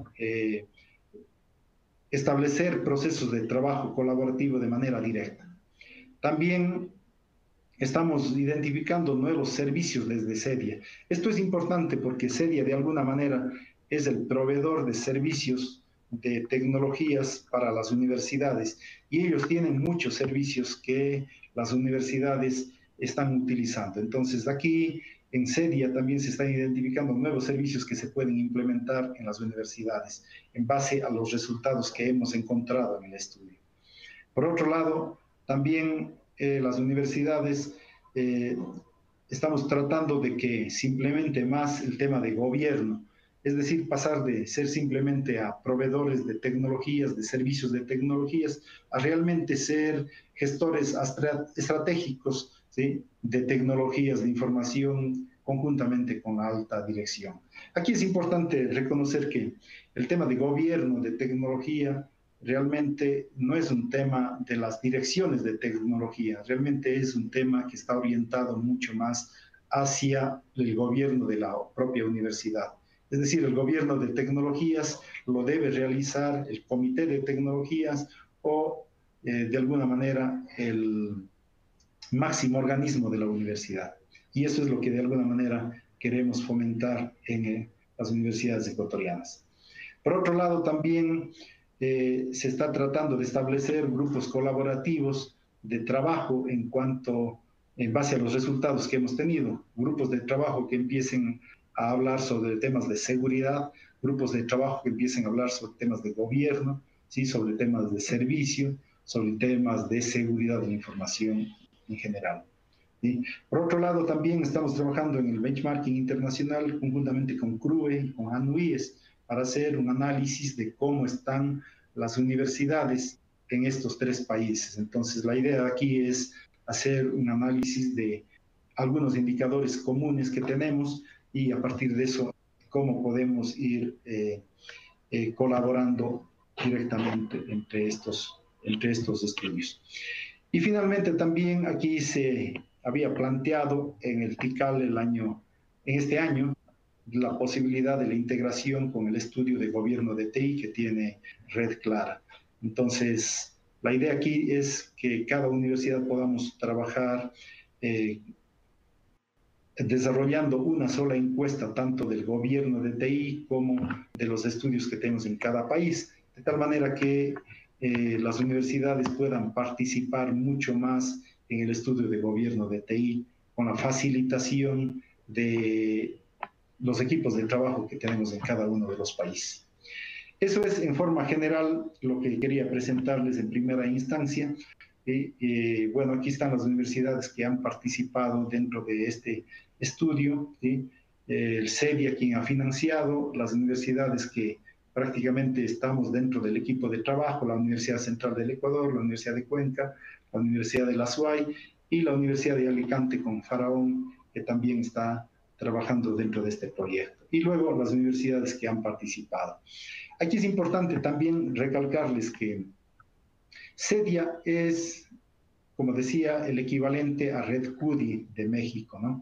[SPEAKER 2] establecer procesos de trabajo colaborativo de manera directa. También estamos identificando nuevos servicios desde CEDIA. Esto es importante porque CEDIA de alguna manera es el proveedor de servicios de tecnologías para las universidades y ellos tienen muchos servicios que las universidades están utilizando. Entonces aquí en CEDIA también se están identificando nuevos servicios que se pueden implementar en las universidades en base a los resultados que hemos encontrado en el estudio. Por otro lado, también las universidades estamos tratando de que se implemente más el tema de gobierno, es decir, pasar de ser simplemente a proveedores de tecnologías, de servicios de tecnologías, a realmente ser gestores estratégicos, ¿sí? De tecnologías de información conjuntamente con la alta dirección. Aquí es importante reconocer que el tema de gobierno, de tecnología, realmente no es un tema de las direcciones de tecnología, realmente es un tema que está orientado mucho más hacia el gobierno de la propia universidad. Es decir, el gobierno de tecnologías lo debe realizar el comité de tecnologías o de alguna manera el máximo organismo de la universidad. Y eso es lo que de alguna manera queremos fomentar en las universidades ecuatorianas. Por otro lado, también se está tratando de establecer grupos colaborativos de trabajo en base a los resultados que hemos tenido, grupos de trabajo que empiecen a hablar sobre temas de seguridad, grupos de trabajo que empiecen a hablar sobre temas de gobierno, ¿sí? Sobre temas de servicio, sobre temas de seguridad de la información en general. ¿Sí? Por otro lado, también estamos trabajando en el benchmarking internacional conjuntamente con CRUE y con ANUIES para hacer un análisis de cómo están las universidades en estos 3 países. Entonces, la idea aquí es hacer un análisis de algunos indicadores comunes que tenemos y a partir de eso, cómo podemos ir colaborando directamente entre estos estudios. Y finalmente también aquí se había planteado en el TICAL en este año la posibilidad de la integración con el estudio de gobierno de TI que tiene Red Clara. Entonces, la idea aquí es que cada universidad podamos trabajar desarrollando una sola encuesta tanto del gobierno de TI como de los estudios que tenemos en cada país, de tal manera que las universidades puedan participar mucho más en el estudio de gobierno de TI con la facilitación de los equipos de trabajo que tenemos en cada uno de los países. Eso es en forma general lo que quería presentarles en primera instancia. Bueno, aquí están las universidades que han participado dentro de este estudio, ¿sí? El CEDIA quien ha financiado, las universidades que prácticamente estamos dentro del equipo de trabajo, la Universidad Central del Ecuador, la Universidad de Cuenca, la Universidad de la SUAY y la Universidad de Alicante con Faraón, que también está trabajando dentro de este proyecto. Y luego las universidades que han participado. Aquí es importante también recalcarles que CEDIA es, como decía, el equivalente a Red CUDI de México, ¿no?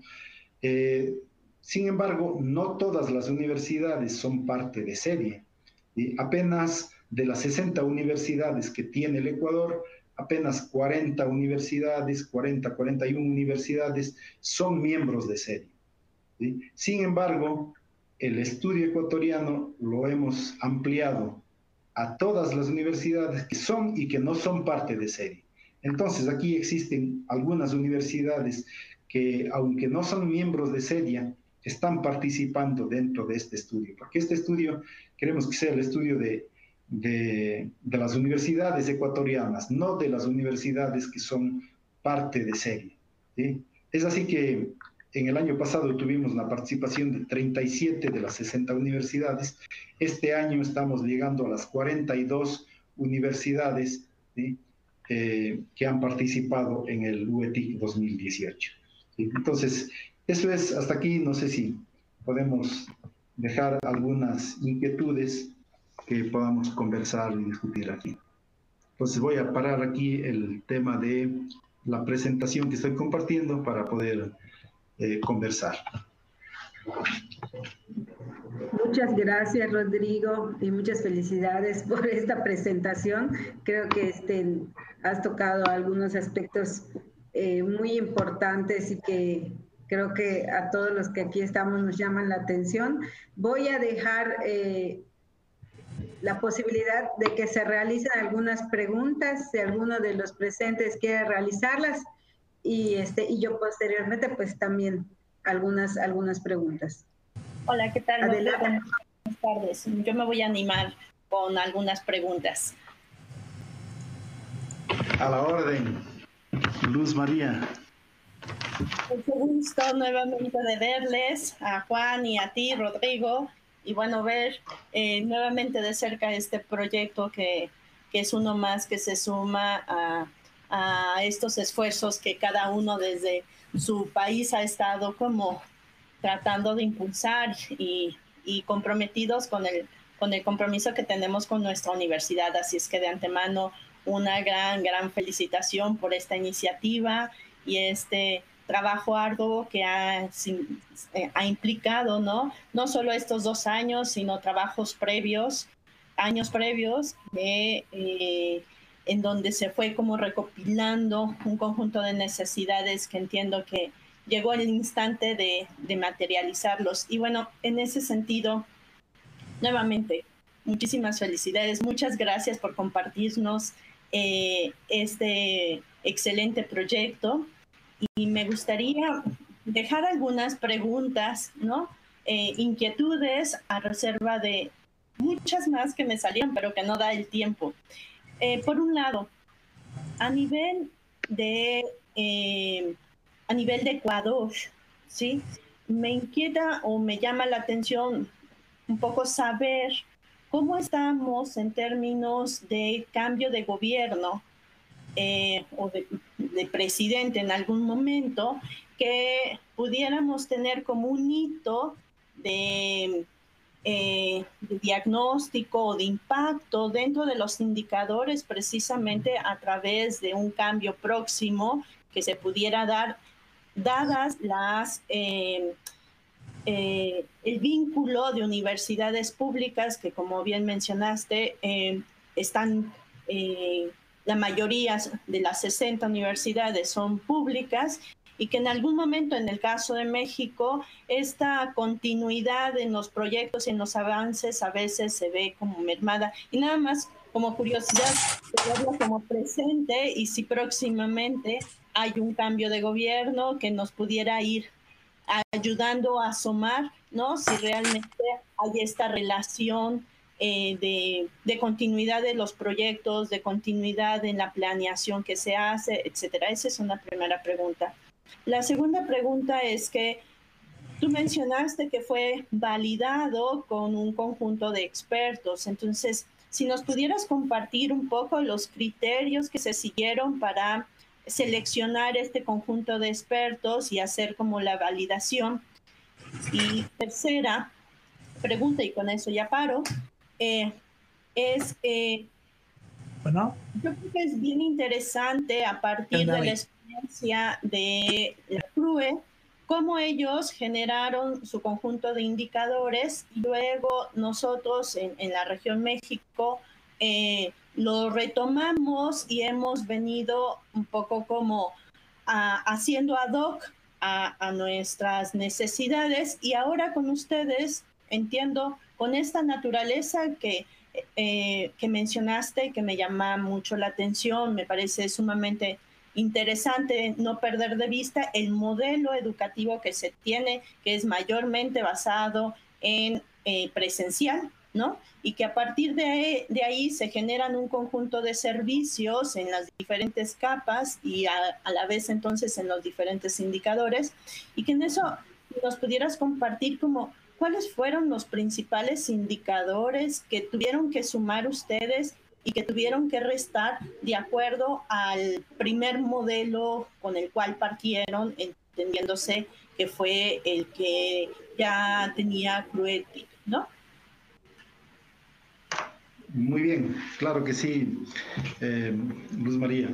[SPEAKER 2] Sin embargo, no todas las universidades son parte de CEDIA. Apenas de las 60 universidades que tiene el Ecuador, apenas 40 universidades, 41 universidades son miembros de CEDIA. ¿Sí? Sin embargo, el estudio ecuatoriano lo hemos ampliado a todas las universidades que son y que no son parte de CEDIA. Entonces, aquí existen algunas universidades que, aunque no son miembros de CEDIA, están participando dentro de este estudio, porque este estudio queremos que sea el estudio de las universidades ecuatorianas, no de las universidades que son parte de CEDIA. ¿Sí? Es así que en el año pasado tuvimos la participación de 37 de las 60 universidades. Este año estamos llegando a las 42 universidades, ¿sí? Que han participado en el UETIC 2018. ¿Sí? Entonces, eso es hasta aquí. No sé si podemos dejar algunas inquietudes que podamos conversar y discutir aquí. Entonces voy a parar aquí el tema de la presentación que estoy compartiendo para poder conversar.
[SPEAKER 1] Muchas gracias, Rodrigo, y muchas felicidades por esta presentación. Creo que has tocado algunos aspectos muy importantes y que creo que a todos los que aquí estamos nos llaman la atención. Voy a dejar la posibilidad de que se realicen algunas preguntas, si alguno de los presentes quiere realizarlas, y yo posteriormente pues también algunas preguntas.
[SPEAKER 3] Hola, ¿qué tal?
[SPEAKER 1] Adelante.
[SPEAKER 3] Buenas tardes. Yo me voy a animar con algunas preguntas.
[SPEAKER 2] A la orden, Luz María.
[SPEAKER 3] Mucho gusto nuevamente de verles, a Juan y a ti, Rodrigo, y bueno, ver nuevamente de cerca este proyecto que es uno más que se suma a estos esfuerzos que cada uno desde su país ha estado como tratando de impulsar y comprometidos con el compromiso que tenemos con nuestra universidad. Así es que de antemano una gran felicitación por esta iniciativa y este trabajo arduo que ha implicado, no solo estos 2 años, sino trabajos previos, años previos, en donde se fue como recopilando un conjunto de necesidades que entiendo que llegó el instante de materializarlos. Y bueno, en ese sentido, nuevamente, muchísimas felicidades, muchas gracias por compartirnos este excelente proyecto. Y me gustaría dejar algunas preguntas, ¿no? inquietudes a reserva de muchas más que me salieron, pero que no da el tiempo. Por un lado, a nivel de Ecuador, ¿sí? Me inquieta o me llama la atención un poco saber cómo estamos en términos de cambio de gobierno o de presidente en algún momento, que pudiéramos tener como un hito de diagnóstico o de impacto dentro de los indicadores, precisamente a través de un cambio próximo que se pudiera dar, dadas el vínculo de universidades públicas que, como bien mencionaste, están, la mayoría de las 60 universidades son públicas, y que en algún momento, en el caso de México, esta continuidad en los proyectos y en los avances a veces se ve como mermada. Y nada más como curiosidad, tenerlo como presente, y si próximamente hay un cambio de gobierno que nos pudiera ir ayudando a asomar, ¿no? Si realmente hay esta relación de continuidad de los proyectos, de continuidad en la planeación que se hace, etcétera. Esa es una primera pregunta. La segunda pregunta es que tú mencionaste que fue validado con un conjunto de expertos. Entonces, si nos pudieras compartir un poco los criterios que se siguieron para seleccionar este conjunto de expertos y hacer como la validación. Y tercera pregunta, y con eso ya paro, bueno, yo creo que es bien interesante a partir de la experiencia de la CRUE, cómo ellos generaron su conjunto de indicadores, y luego nosotros en la región México lo retomamos y hemos venido un poco como haciendo ad hoc a nuestras necesidades, y ahora con ustedes entiendo con esta naturaleza que mencionaste, que me llama mucho la atención. Me parece sumamente interesante no perder de vista el modelo educativo que se tiene, que es mayormente basado en presencial, ¿no? Y que a partir de ahí se generan un conjunto de servicios en las diferentes capas y a la vez entonces en los diferentes indicadores, y que en eso nos pudieras compartir como ¿cuáles fueron los principales indicadores que tuvieron que sumar ustedes y que tuvieron que restar de acuerdo al primer modelo con el cual partieron, entendiéndose que fue el que ya tenía CRUE, ¿no?
[SPEAKER 2] Muy bien, claro que sí, Luz María.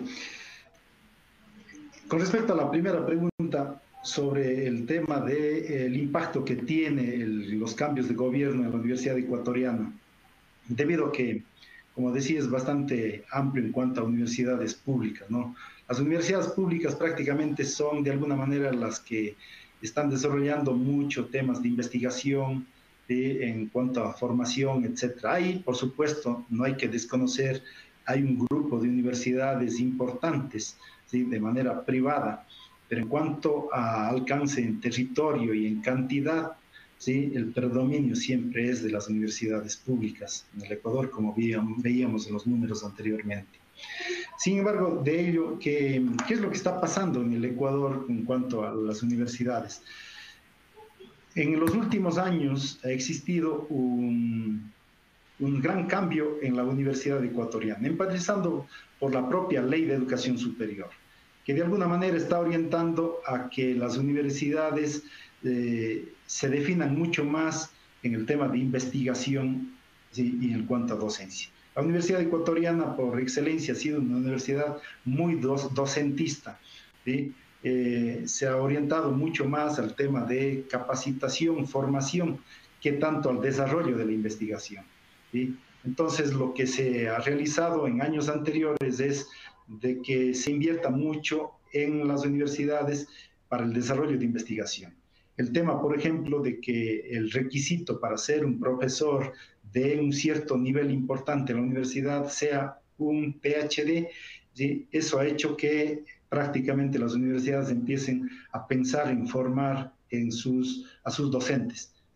[SPEAKER 2] Con respecto a la primera pregunta sobre el tema del impacto que tiene los cambios de gobierno en la Universidad Ecuatoriana, debido a que, como decía, es bastante amplio en cuanto a universidades públicas, ¿no? Las universidades públicas prácticamente son de alguna manera las que están desarrollando muchos temas de investigación, en cuanto a formación, etcétera. Ahí, por supuesto, no hay que desconocer, hay un grupo de universidades importantes, ¿sí?, de manera privada, pero en cuanto a alcance en territorio y en cantidad, ¿sí?, el predominio siempre es de las universidades públicas en el Ecuador, como veíamos en los números anteriormente. Sin embargo, de ello, ¿qué es lo que está pasando en el Ecuador en cuanto a las universidades? En los últimos años ha existido un gran cambio en la universidad ecuatoriana, empezando por la propia Ley de Educación Superior, que de alguna manera está orientando a que las universidades se definan mucho más en el tema de investigación, ¿sí?, y en cuanto a docencia. La Universidad Ecuatoriana, por excelencia, ha sido una universidad muy docentista, ¿sí? Se ha orientado mucho más al tema de capacitación, formación, que tanto al desarrollo de la investigación, ¿sí? Entonces, lo que se ha realizado en años anteriores es de que se invierta mucho en las universidades para el desarrollo de investigación. El tema, por ejemplo, de que el requisito para ser un profesor de un cierto nivel importante en la universidad sea un PhD, ¿sí? Eso ha hecho que prácticamente las universidades empiecen a pensar en formar a sus docentes,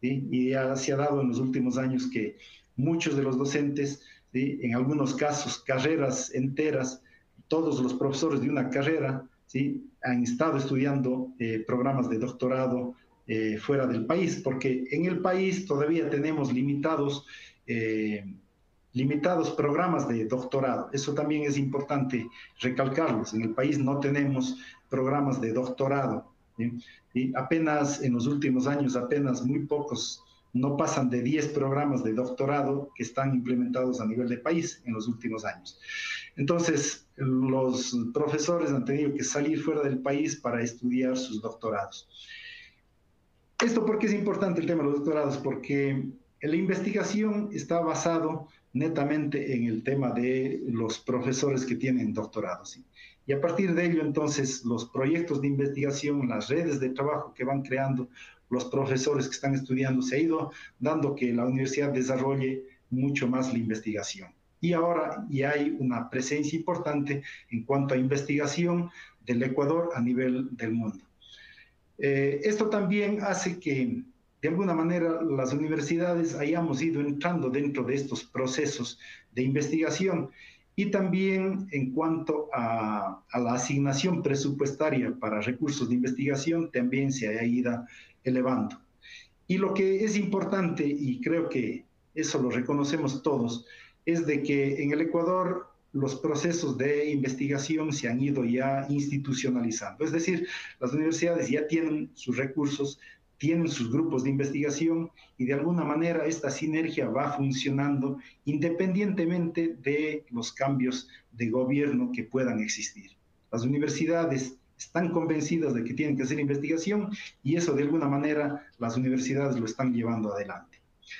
[SPEAKER 2] ¿sí? Y ya se ha dado en los últimos años que muchos de los docentes, ¿sí? En algunos casos, carreras enteras, todos los profesores de una carrera, ¿sí? Han estado estudiando programas de doctorado fuera del país, porque en el país todavía tenemos limitados programas de doctorado. Eso también es importante recalcarlos. En el país no tenemos programas de doctorado, ¿sí? Y apenas en los últimos años, apenas muy pocos, no pasan de 10 programas de doctorado que están implementados a nivel de país en los últimos años. Entonces, los profesores han tenido que salir fuera del país para estudiar sus doctorados. ¿Esto por qué es importante el tema de los doctorados? Porque la investigación está basado netamente en el tema de los profesores que tienen doctorados, ¿sí? Y a partir de ello, entonces, los proyectos de investigación, las redes de trabajo que van creando los profesores que están estudiando, se ha ido dando que la universidad desarrolle mucho más la investigación. Y ahora ya hay una presencia importante en cuanto a investigación del Ecuador a nivel del mundo. Esto también hace que, de alguna manera, las universidades hayamos ido entrando dentro de estos procesos de investigación y también en cuanto a la asignación presupuestaria para recursos de investigación, también se ha ido elevando. Y lo que es importante, y creo que eso lo reconocemos todos, es de que en el Ecuador los procesos de investigación se han ido ya institucionalizando. Es decir, las universidades ya tienen sus recursos, tienen sus grupos de investigación y de alguna manera esta sinergia va funcionando independientemente de los cambios de gobierno que puedan existir. Las universidades están convencidas de que tienen que hacer investigación y eso de alguna manera las universidades lo están llevando adelante.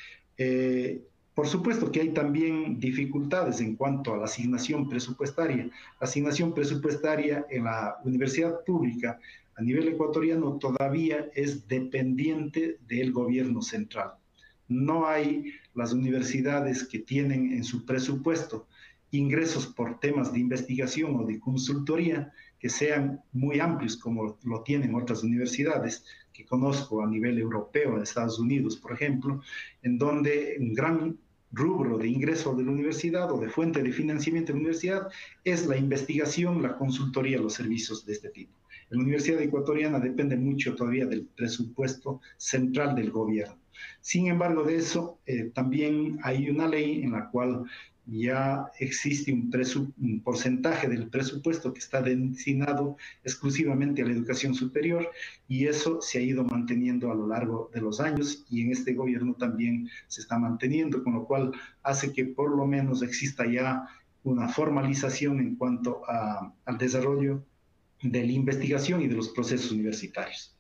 [SPEAKER 2] Por supuesto que hay también dificultades en cuanto a la asignación presupuestaria. La asignación presupuestaria en la universidad pública a nivel ecuatoriano todavía es dependiente del gobierno central. No hay las universidades que tienen en su presupuesto ingresos por temas de investigación o de consultoría que sean muy amplios como lo tienen otras universidades que conozco a nivel europeo, en Estados Unidos, por ejemplo, en donde un gran rubro de ingreso de la universidad o de fuente de financiamiento de la universidad es la investigación, la consultoría, los servicios de este tipo. La Universidad Ecuatoriana depende mucho todavía del presupuesto central del gobierno. Sin embargo, de eso también hay una ley en la cual ya existe un porcentaje del presupuesto que está destinado exclusivamente a la educación superior y eso se ha ido manteniendo a lo largo de los años y en este gobierno también se está manteniendo, con lo cual hace que por lo menos exista ya una formalización en cuanto al desarrollo de la investigación y de los procesos universitarios.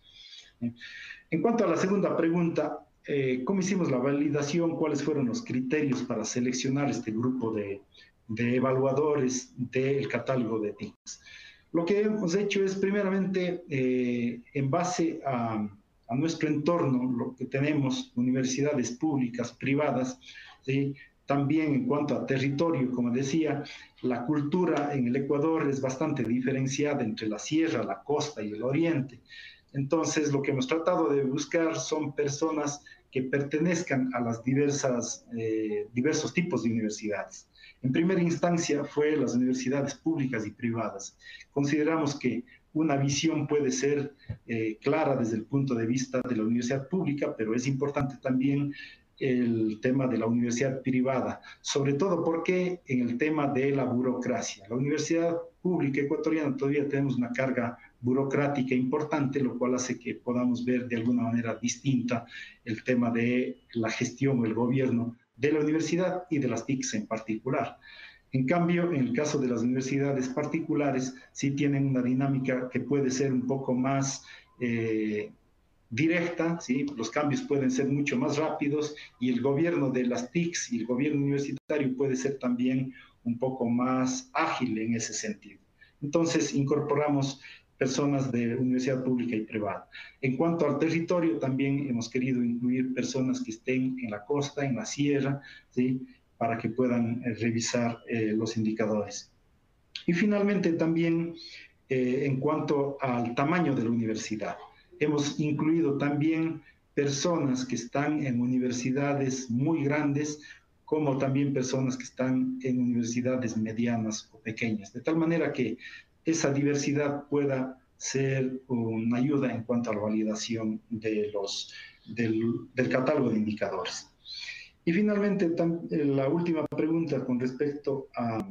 [SPEAKER 2] En cuanto a la segunda pregunta, ¿cómo hicimos la validación? ¿Cuáles fueron los criterios para seleccionar este grupo de evaluadores del catálogo de TICS? Lo que hemos hecho es primeramente, en base a nuestro entorno, lo que tenemos, universidades públicas, privadas, ¿sí? También en cuanto a territorio, como decía, la cultura en el Ecuador es bastante diferenciada entre la sierra, la costa y el oriente. Entonces, lo que hemos tratado de buscar son personas que pertenezcan a las diversos tipos de universidades. En primera instancia fue las universidades públicas y privadas. Consideramos que una visión puede ser clara desde el punto de vista de la universidad pública, pero es importante también el tema de la universidad privada, sobre todo porque en el tema de la burocracia. La universidad pública ecuatoriana todavía tenemos una carga burocrática importante, lo cual hace que podamos ver de alguna manera distinta el tema de la gestión o el gobierno de la universidad y de las TICs en particular. En cambio, en el caso de las universidades particulares, sí tienen una dinámica que puede ser un poco más directa, ¿sí? Los cambios pueden ser mucho más rápidos y el gobierno de las TICs y el gobierno universitario puede ser también un poco más ágil en ese sentido. Entonces, incorporamos personas de universidad pública y privada. En cuanto al territorio, también hemos querido incluir personas que estén en la costa, en la sierra, ¿sí? Para que puedan revisar los indicadores. Y finalmente también en cuanto al tamaño de la universidad. Hemos incluido también personas que están en universidades muy grandes, como también personas que están en universidades medianas o pequeñas, de tal manera que esa diversidad pueda ser una ayuda en cuanto a la validación del catálogo de indicadores. Y finalmente, la última pregunta con respecto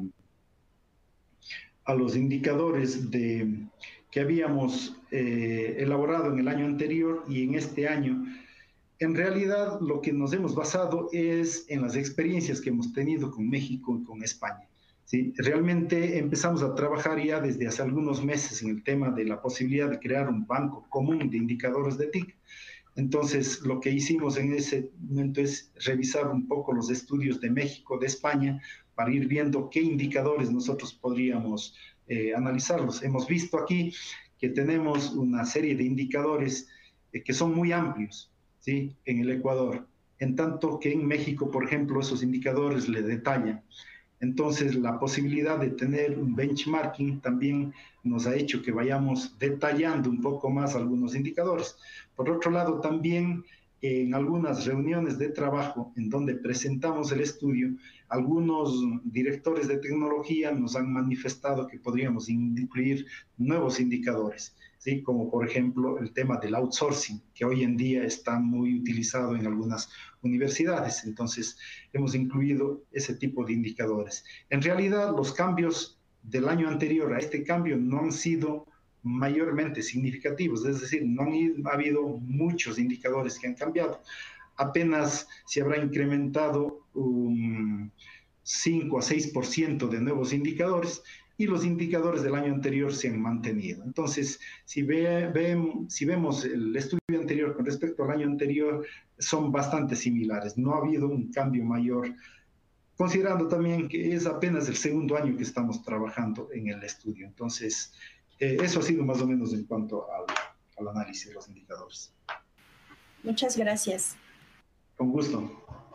[SPEAKER 2] a los indicadores que habíamos elaborado en el año anterior y en este año. En realidad, lo que nos hemos basado es en las experiencias que hemos tenido con México y con España. ¿Sí? Realmente empezamos a trabajar ya desde hace algunos meses en el tema de la posibilidad de crear un banco común de indicadores de TIC. Entonces, lo que hicimos en ese momento es revisar un poco los estudios de México, de España, para ir viendo qué indicadores nosotros podríamos analizarlos. Hemos visto aquí que tenemos una serie de indicadores que son muy amplios, ¿sí? En el Ecuador, en tanto que en México, por ejemplo, esos indicadores le detallan. Entonces, la posibilidad de tener un benchmarking también nos ha hecho que vayamos detallando un poco más algunos indicadores. Por otro lado, también en algunas reuniones de trabajo en donde presentamos el estudio, algunos directores de tecnología nos han manifestado que podríamos incluir nuevos indicadores, ¿sí? Como por ejemplo el tema del outsourcing, que hoy en día está muy utilizado en algunas universidades. Entonces, hemos incluido ese tipo de indicadores. En realidad, los cambios del año anterior a este cambio no han sido mayormente significativos, es decir, no ha habido muchos indicadores que han cambiado. Apenas se habrá incrementado un 5 a 6% de nuevos indicadores y los indicadores del año anterior se han mantenido. Entonces, si vemos el estudio anterior con respecto al año anterior, son bastante similares. No ha habido un cambio mayor, considerando también que es apenas el segundo año que estamos trabajando en el estudio. Entonces, eso ha sido más o menos en cuanto al análisis de los indicadores.
[SPEAKER 3] Muchas gracias.
[SPEAKER 2] Con gusto.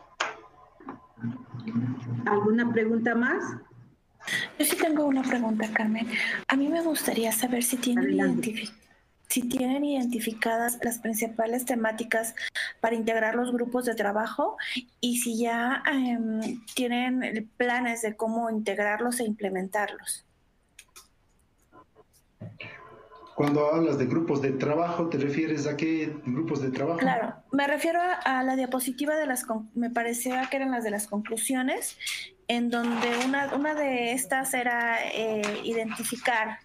[SPEAKER 1] ¿Alguna pregunta más?
[SPEAKER 5] Yo sí tengo una pregunta, Carmen. A mí me gustaría saber si tienen identificadas las principales temáticas para integrar los grupos de trabajo y si ya tienen planes de cómo integrarlos e implementarlos.
[SPEAKER 2] Cuando hablas de grupos de trabajo, ¿te refieres a qué grupos de trabajo?
[SPEAKER 5] Claro, me refiero a la diapositiva de me parecía que eran las de las conclusiones, en donde una de estas era identificar,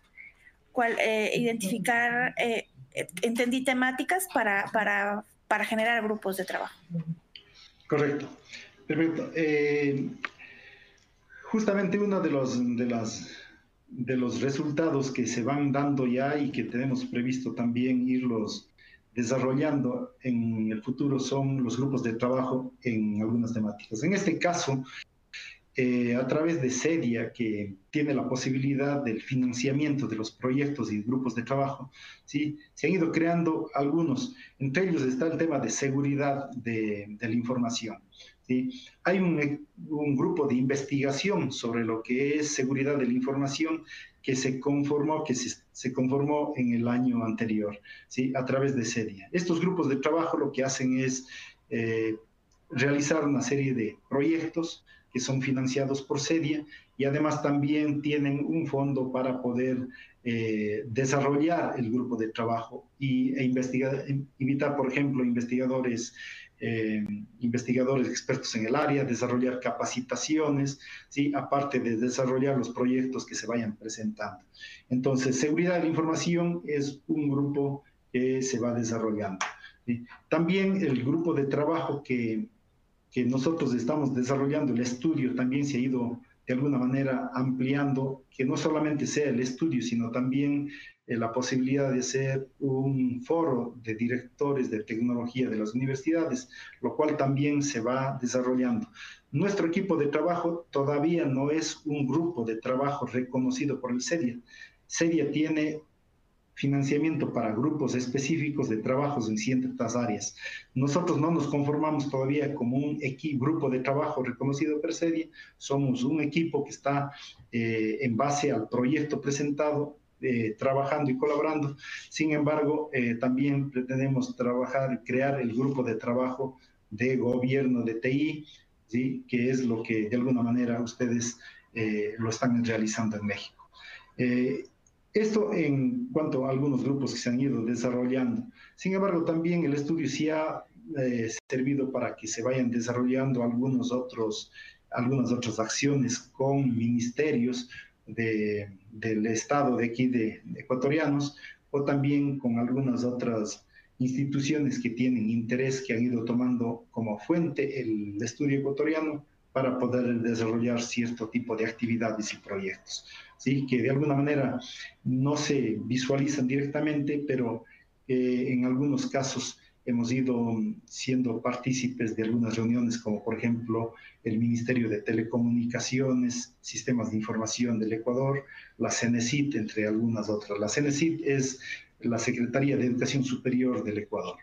[SPEAKER 5] entendí temáticas para generar grupos de trabajo.
[SPEAKER 2] Correcto. Perfecto. Justamente uno de los resultados que se van dando ya y que tenemos previsto también irlos desarrollando en el futuro son los grupos de trabajo en algunas temáticas. En este caso, a través de CEDIA, que tiene la posibilidad del financiamiento de los proyectos y grupos de trabajo, ¿sí? Se han ido creando algunos. Entre ellos está el tema de seguridad de la información, ¿sí? Hay un grupo de investigación sobre lo que es seguridad de la información que se conformó en el año anterior, ¿sí? A través de CEDIA. Estos grupos de trabajo lo que hacen es realizar una serie de proyectos que son financiados por CEDIA y además también tienen un fondo para poder desarrollar el grupo de trabajo e invitar, por ejemplo, investigadores expertos en el área, desarrollar capacitaciones, ¿sí? Aparte de desarrollar los proyectos que se vayan presentando. Entonces, seguridad de la información es un grupo que se va desarrollando, ¿sí? También el grupo de trabajo que nosotros estamos desarrollando, el estudio también se ha ido de alguna manera ampliando, que no solamente sea el estudio, sino también la posibilidad de ser un foro de directores de tecnología de las universidades, lo cual también se va desarrollando. Nuestro equipo de trabajo todavía no es un grupo de trabajo reconocido por el CEDIA. CEDIA tiene financiamiento para grupos específicos de trabajos en ciertas áreas. Nosotros no nos conformamos todavía como un grupo de trabajo reconocido por CEDIA, somos un equipo que está en base al proyecto presentado, trabajando y colaborando. Sin embargo, también pretendemos crear el grupo de trabajo de gobierno de TI, ¿sí? Que es lo que de alguna manera ustedes lo están realizando en México. Esto en cuanto a algunos grupos que se han ido desarrollando. Sin embargo, también el estudio sí ha servido para que se vayan desarrollando algunas otras acciones con ministerios del Estado de aquí de ecuatorianos, o también con algunas otras instituciones que tienen interés, que han ido tomando como fuente el estudio ecuatoriano para poder desarrollar cierto tipo de actividades y proyectos, ¿sí? Que de alguna manera no se visualizan directamente, pero en algunos casos hemos ido siendo partícipes de algunas reuniones, como por ejemplo el Ministerio de Telecomunicaciones, Sistemas de Información del Ecuador, la CENESID, entre algunas otras. La CENESID es la Secretaría de Educación Superior del Ecuador.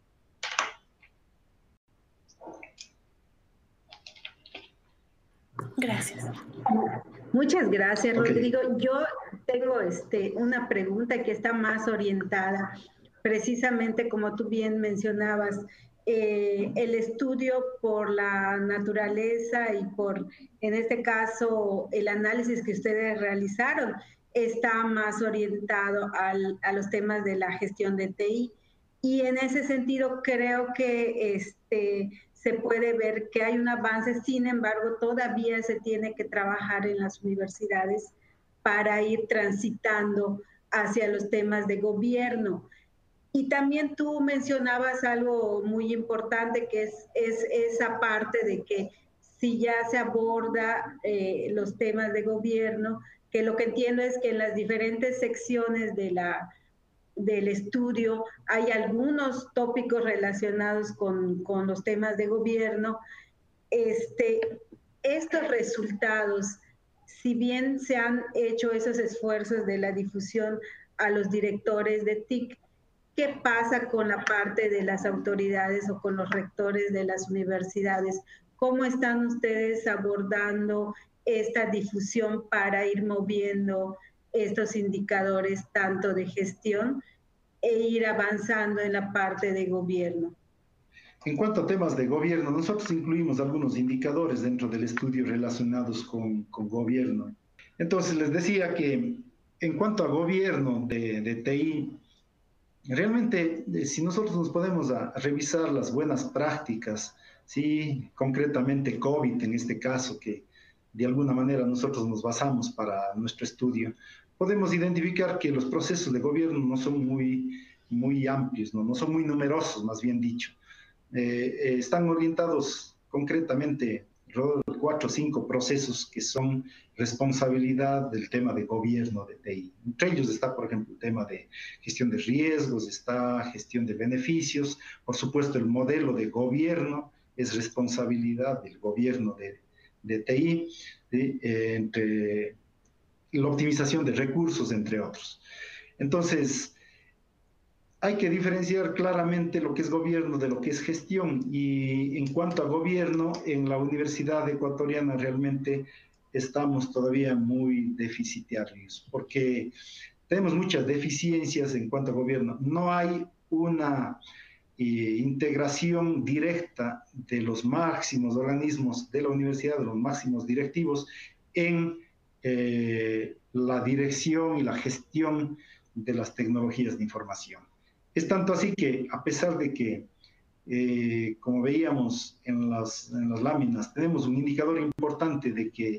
[SPEAKER 5] Gracias.
[SPEAKER 1] Muchas gracias,
[SPEAKER 2] Okay.
[SPEAKER 1] Rodrigo. Yo tengo una pregunta que está más orientada, precisamente como tú bien mencionabas, el estudio por la naturaleza y por, en este caso, el análisis que ustedes realizaron está más orientado a los temas de la gestión de TI. Y en ese sentido creo que se puede ver que hay un avance, sin embargo, todavía se tiene que trabajar en las universidades para ir transitando hacia los temas de gobierno. Y también tú mencionabas algo muy importante, que es esa parte de que si ya se aborda los temas de gobierno, que lo que entiendo es que en las diferentes secciones del estudio hay algunos tópicos relacionados con los temas de gobierno. Estos resultados, si bien se han hecho esos esfuerzos de la difusión a los directores de TIC, ¿qué pasa con la parte de las autoridades o con los rectores de las universidades? ¿Cómo están ustedes abordando esta difusión para ir moviendo estos indicadores tanto de gestión e ir avanzando en la parte de gobierno?
[SPEAKER 2] En cuanto a temas de gobierno, nosotros incluimos algunos indicadores dentro del estudio relacionados con gobierno. Entonces, les decía que en cuanto a gobierno de TI, realmente, si nosotros nos podemos a revisar las buenas prácticas, ¿sí? Concretamente COVID en este caso, que de alguna manera nosotros nos basamos para nuestro estudio, podemos identificar que los procesos de gobierno no son muy amplios, no son muy numerosos, más bien dicho. Están orientados concretamente alrededor de 4 o 5 procesos que son responsabilidad del tema de gobierno de TI. Entre ellos está, por ejemplo, el tema de gestión de riesgos, está gestión de beneficios, por supuesto el modelo de gobierno es responsabilidad del gobierno de TI, ¿sí? Entre la optimización de recursos, entre otros. Entonces, hay que diferenciar claramente lo que es gobierno de lo que es gestión. Y en cuanto a gobierno, en la Universidad Ecuatoriana realmente estamos todavía muy deficitarios, porque tenemos muchas deficiencias en cuanto a gobierno. No hay una integración directa de los máximos organismos de la universidad, de los máximos directivos, en la dirección y la gestión de las tecnologías de información. Es tanto así que, a pesar de que, como veíamos en las láminas, tenemos un indicador importante de que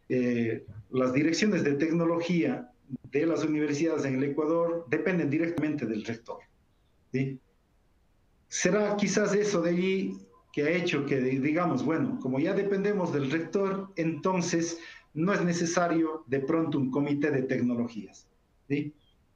[SPEAKER 2] las direcciones de tecnología de las universidades en el Ecuador dependen directamente del rector, ¿sí? Será quizás eso de allí que ha hecho que digamos, bueno, como ya dependemos del rector, entonces no es necesario de pronto un comité de tecnologías, ¿sí?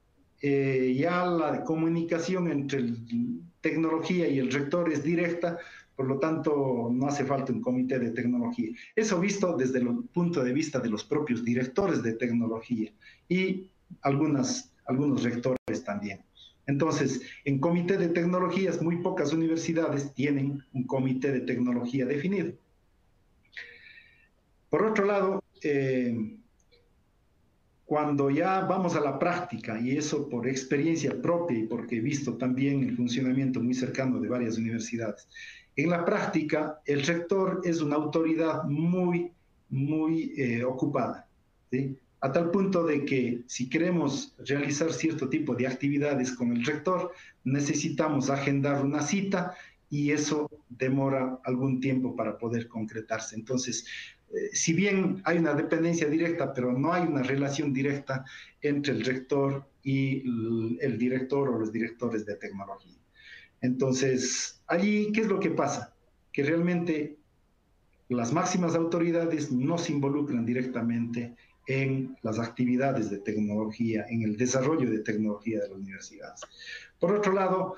[SPEAKER 2] Ya la comunicación entre tecnología y el rector es directa, por lo tanto no hace falta un comité de tecnología. Eso visto desde el punto de vista de los propios directores de tecnología y algunos rectores también. Entonces, en comité de tecnologías, muy pocas universidades tienen un comité de tecnología definido. Por otro lado, cuando ya vamos a la práctica, y eso por experiencia propia y porque he visto también el funcionamiento muy cercano de varias universidades, en la práctica el rector es una autoridad muy ocupada, ¿sí? A tal punto de que si queremos realizar cierto tipo de actividades con el rector, necesitamos agendar una cita y eso demora algún tiempo para poder concretarse. Entonces, si bien hay una dependencia directa, pero no hay una relación directa entre el rector y el director o los directores de tecnología. Entonces, allí, ¿qué es lo que pasa? Que realmente las máximas autoridades no se involucran directamente en las actividades de tecnología, en el desarrollo de tecnología de las universidades. Por otro lado,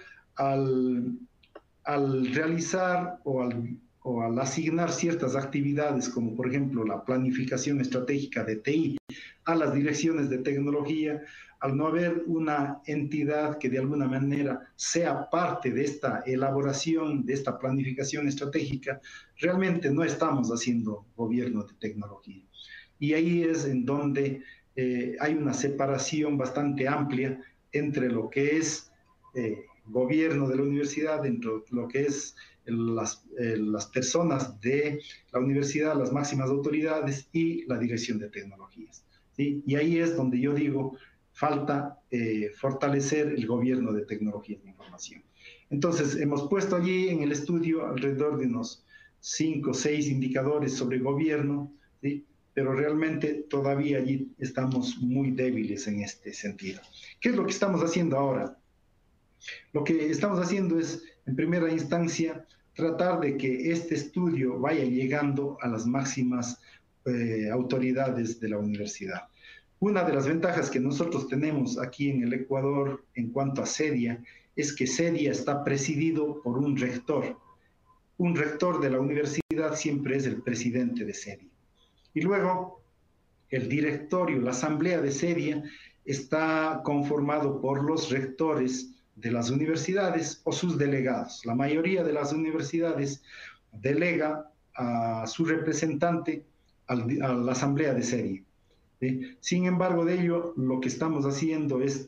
[SPEAKER 2] al realizar o al asignar ciertas actividades, como por ejemplo la planificación estratégica de TI a las direcciones de tecnología, al no haber una entidad que de alguna manera sea parte de esta elaboración, de esta planificación estratégica, realmente no estamos haciendo gobierno de tecnología. Y ahí es en donde hay una separación bastante amplia entre lo que es gobierno de la universidad, dentro de lo que es las personas de la universidad, las máximas autoridades y la dirección de tecnologías, ¿sí? Y ahí es donde yo digo, falta fortalecer el gobierno de tecnologías de información. Entonces, hemos puesto allí en el estudio alrededor de unos 5 o 6 indicadores sobre gobierno, ¿sí? Pero realmente todavía allí estamos muy débiles en este sentido. ¿Qué es lo que estamos haciendo ahora? Lo que estamos haciendo es, en primera instancia, tratar de que este estudio vaya llegando a las máximas autoridades de la universidad. Una de las ventajas que nosotros tenemos aquí en el Ecuador en cuanto a CEDIA es que CEDIA está presidido por un rector. Un rector de la universidad siempre es el presidente de CEDIA. Y luego, el directorio, la asamblea de CEDIA, está conformado por los rectores de las universidades o sus delegados. La mayoría de las universidades delega a su representante a la asamblea de CEDIA. ¿Sí? Sin embargo, de ello, lo que estamos haciendo es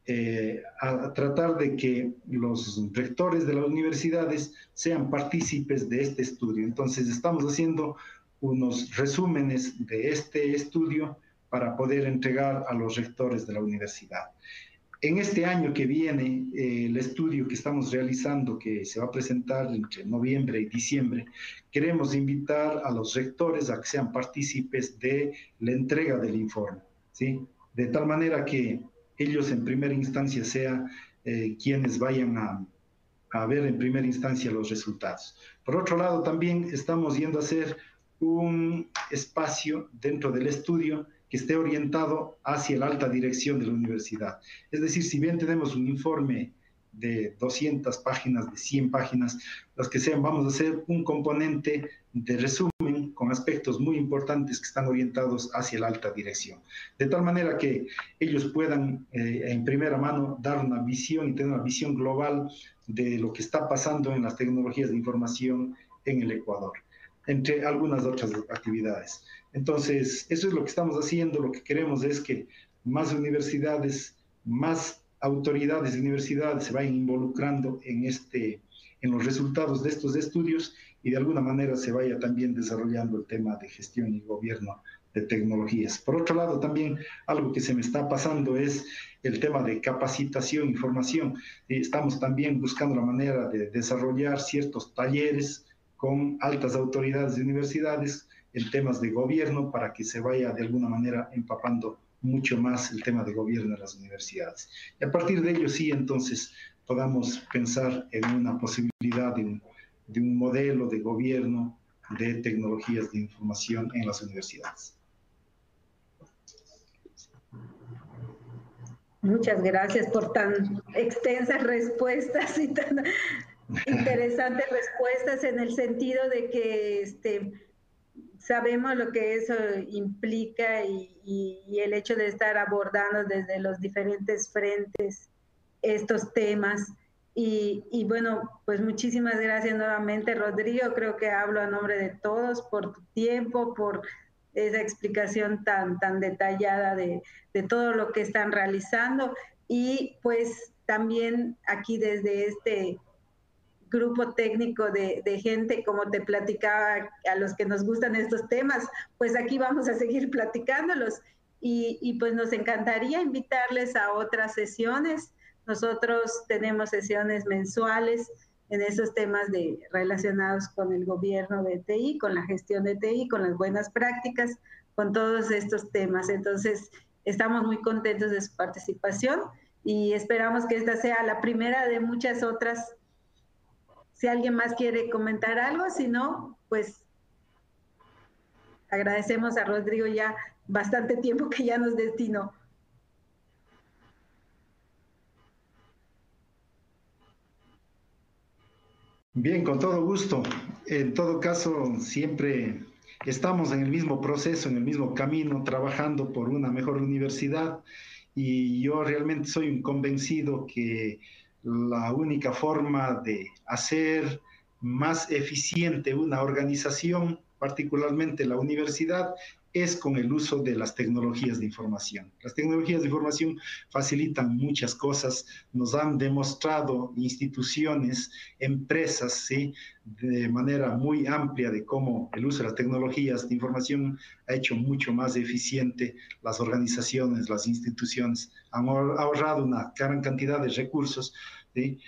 [SPEAKER 2] a tratar de que los rectores de las universidades sean partícipes de este estudio. Entonces, estamos haciendo unos resúmenes de este estudio para poder entregar a los rectores de la universidad. En este año que viene, el estudio que estamos realizando, que se va a presentar entre noviembre y diciembre, queremos invitar a los rectores a que sean partícipes de la entrega del informe, ¿sí? De tal manera que ellos en primera instancia sean quienes vayan a ver en primera instancia los resultados. Por otro lado, también estamos yendo a hacer un espacio dentro del estudio que esté orientado hacia la alta dirección de la universidad. Es decir, si bien tenemos un informe de 200 páginas, de 100 páginas, los que sean, vamos a hacer un componente de resumen con aspectos muy importantes que están orientados hacia la alta dirección. De tal manera que ellos puedan en primera mano dar una visión y tener una visión global de lo que está pasando en las tecnologías de información en el Ecuador, entre algunas otras actividades. Entonces, eso es lo que estamos haciendo. Lo que queremos es que más universidades, más autoridades de universidades se vayan involucrando en los resultados de estos estudios y de alguna manera se vaya también desarrollando el tema de gestión y gobierno de tecnologías. Por otro lado, también algo que se me está pasando es el tema de capacitación y formación. Estamos también buscando la manera de desarrollar ciertos talleres con altas autoridades de universidades en temas de gobierno para que se vaya de alguna manera empapando mucho más el tema de gobierno de las universidades. Y a partir de ello sí, entonces, podamos pensar en una posibilidad de un modelo de gobierno de tecnologías de información en las universidades.
[SPEAKER 1] Muchas gracias por tan extensas respuestas y tan interesantes respuestas en el sentido de que sabemos lo que eso implica y el hecho de estar abordando desde los diferentes frentes estos temas. Y bueno, pues muchísimas gracias nuevamente, Rodrigo. Creo que hablo a nombre de todos por tu tiempo, por esa explicación tan detallada de todo lo que están realizando. Y pues también aquí desde este grupo técnico de gente, como te platicaba, a los que nos gustan estos temas, pues aquí vamos a seguir platicándolos. Y pues nos encantaría invitarles a otras sesiones. Nosotros tenemos sesiones mensuales en esos temas relacionados con el gobierno de TI, con la gestión de TI, con las buenas prácticas, con todos estos temas. Entonces, estamos muy contentos de su participación y esperamos que esta sea la primera de muchas otras. Si alguien más quiere comentar algo, si no, pues agradecemos a Rodrigo ya bastante tiempo que ya nos destinó.
[SPEAKER 2] Bien, con todo gusto. En todo caso, siempre estamos en el mismo proceso, en el mismo camino, trabajando por una mejor universidad. Y yo realmente soy un convencido que la única forma de hacer más eficiente una organización, particularmente la universidad, es con el uso de las tecnologías de información. Las tecnologías de información facilitan muchas cosas, nos han demostrado instituciones, empresas, ¿sí?, de manera muy amplia de cómo el uso de las tecnologías de información ha hecho mucho más eficiente las organizaciones, las instituciones, han ahorrado una gran cantidad de recursos, ¿sí?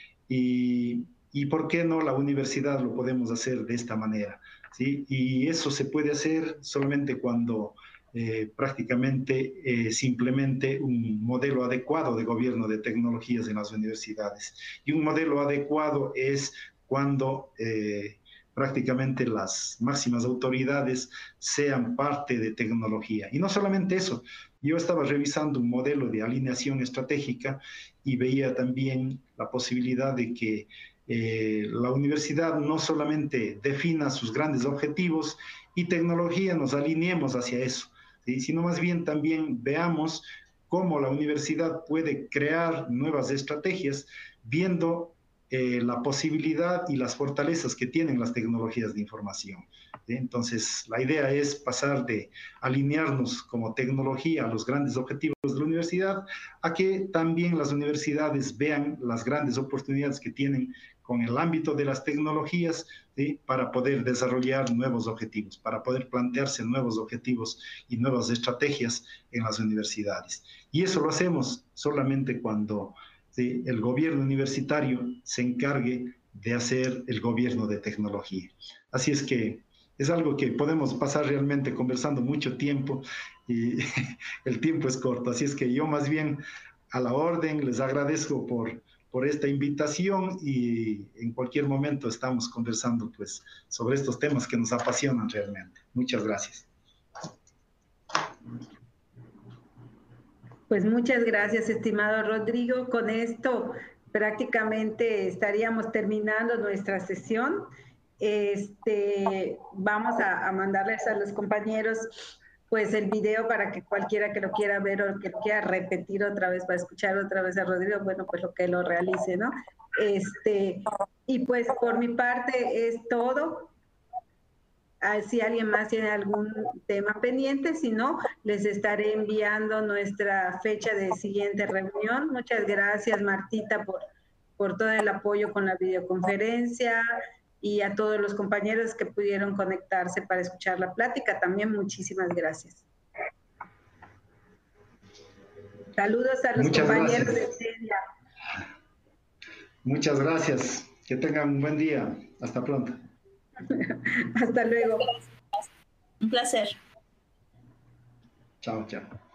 [SPEAKER 2] Y ¿por qué no la universidad lo podemos hacer de esta manera? ¿Sí? Y eso se puede hacer solamente cuando prácticamente se implemente un modelo adecuado de gobierno de tecnologías en las universidades. Y un modelo adecuado es cuando prácticamente las máximas autoridades sean parte de tecnología. Y no solamente eso, yo estaba revisando un modelo de alineación estratégica y veía también la posibilidad de que la universidad no solamente defina sus grandes objetivos y tecnología nos alineemos hacia eso, ¿sí?, sino más bien también veamos cómo la universidad puede crear nuevas estrategias viendo la posibilidad y las fortalezas que tienen las tecnologías de información. ¿Sí? Entonces, la idea es pasar de alinearnos como tecnología a los grandes objetivos de la universidad, a que también las universidades vean las grandes oportunidades que tienen con el ámbito de las tecnologías, ¿sí?, para poder desarrollar nuevos objetivos, para poder plantearse nuevos objetivos y nuevas estrategias en las universidades. Y eso lo hacemos solamente cuando, ¿sí?, el gobierno universitario se encargue de hacer el gobierno de tecnología. Así es que es algo que podemos pasar realmente conversando mucho tiempo y el tiempo es corto. Así es que yo más bien a la orden les agradezco por esta invitación y en cualquier momento estamos conversando pues sobre estos temas que nos apasionan realmente. Muchas gracias.
[SPEAKER 1] Pues muchas gracias, estimado Rodrigo. Con esto prácticamente estaríamos terminando nuestra sesión. Vamos a mandarles a los compañeros pues el video para que cualquiera que lo quiera ver o que lo quiera repetir otra vez para escuchar otra vez a Rodrigo, bueno, pues lo que lo realice, ¿no? Y pues por mi parte es todo. Si alguien más tiene algún tema pendiente, si no, les estaré enviando nuestra fecha de siguiente reunión. Muchas gracias, Martita, por todo el apoyo con la videoconferencia y a todos los compañeros que pudieron conectarse para escuchar la plática. También muchísimas gracias. Saludos a los compañeros de Celia.
[SPEAKER 2] Muchas gracias. Que tengan un buen día. Hasta pronto.
[SPEAKER 1] Hasta luego.
[SPEAKER 3] Un placer.
[SPEAKER 2] Chao, chao.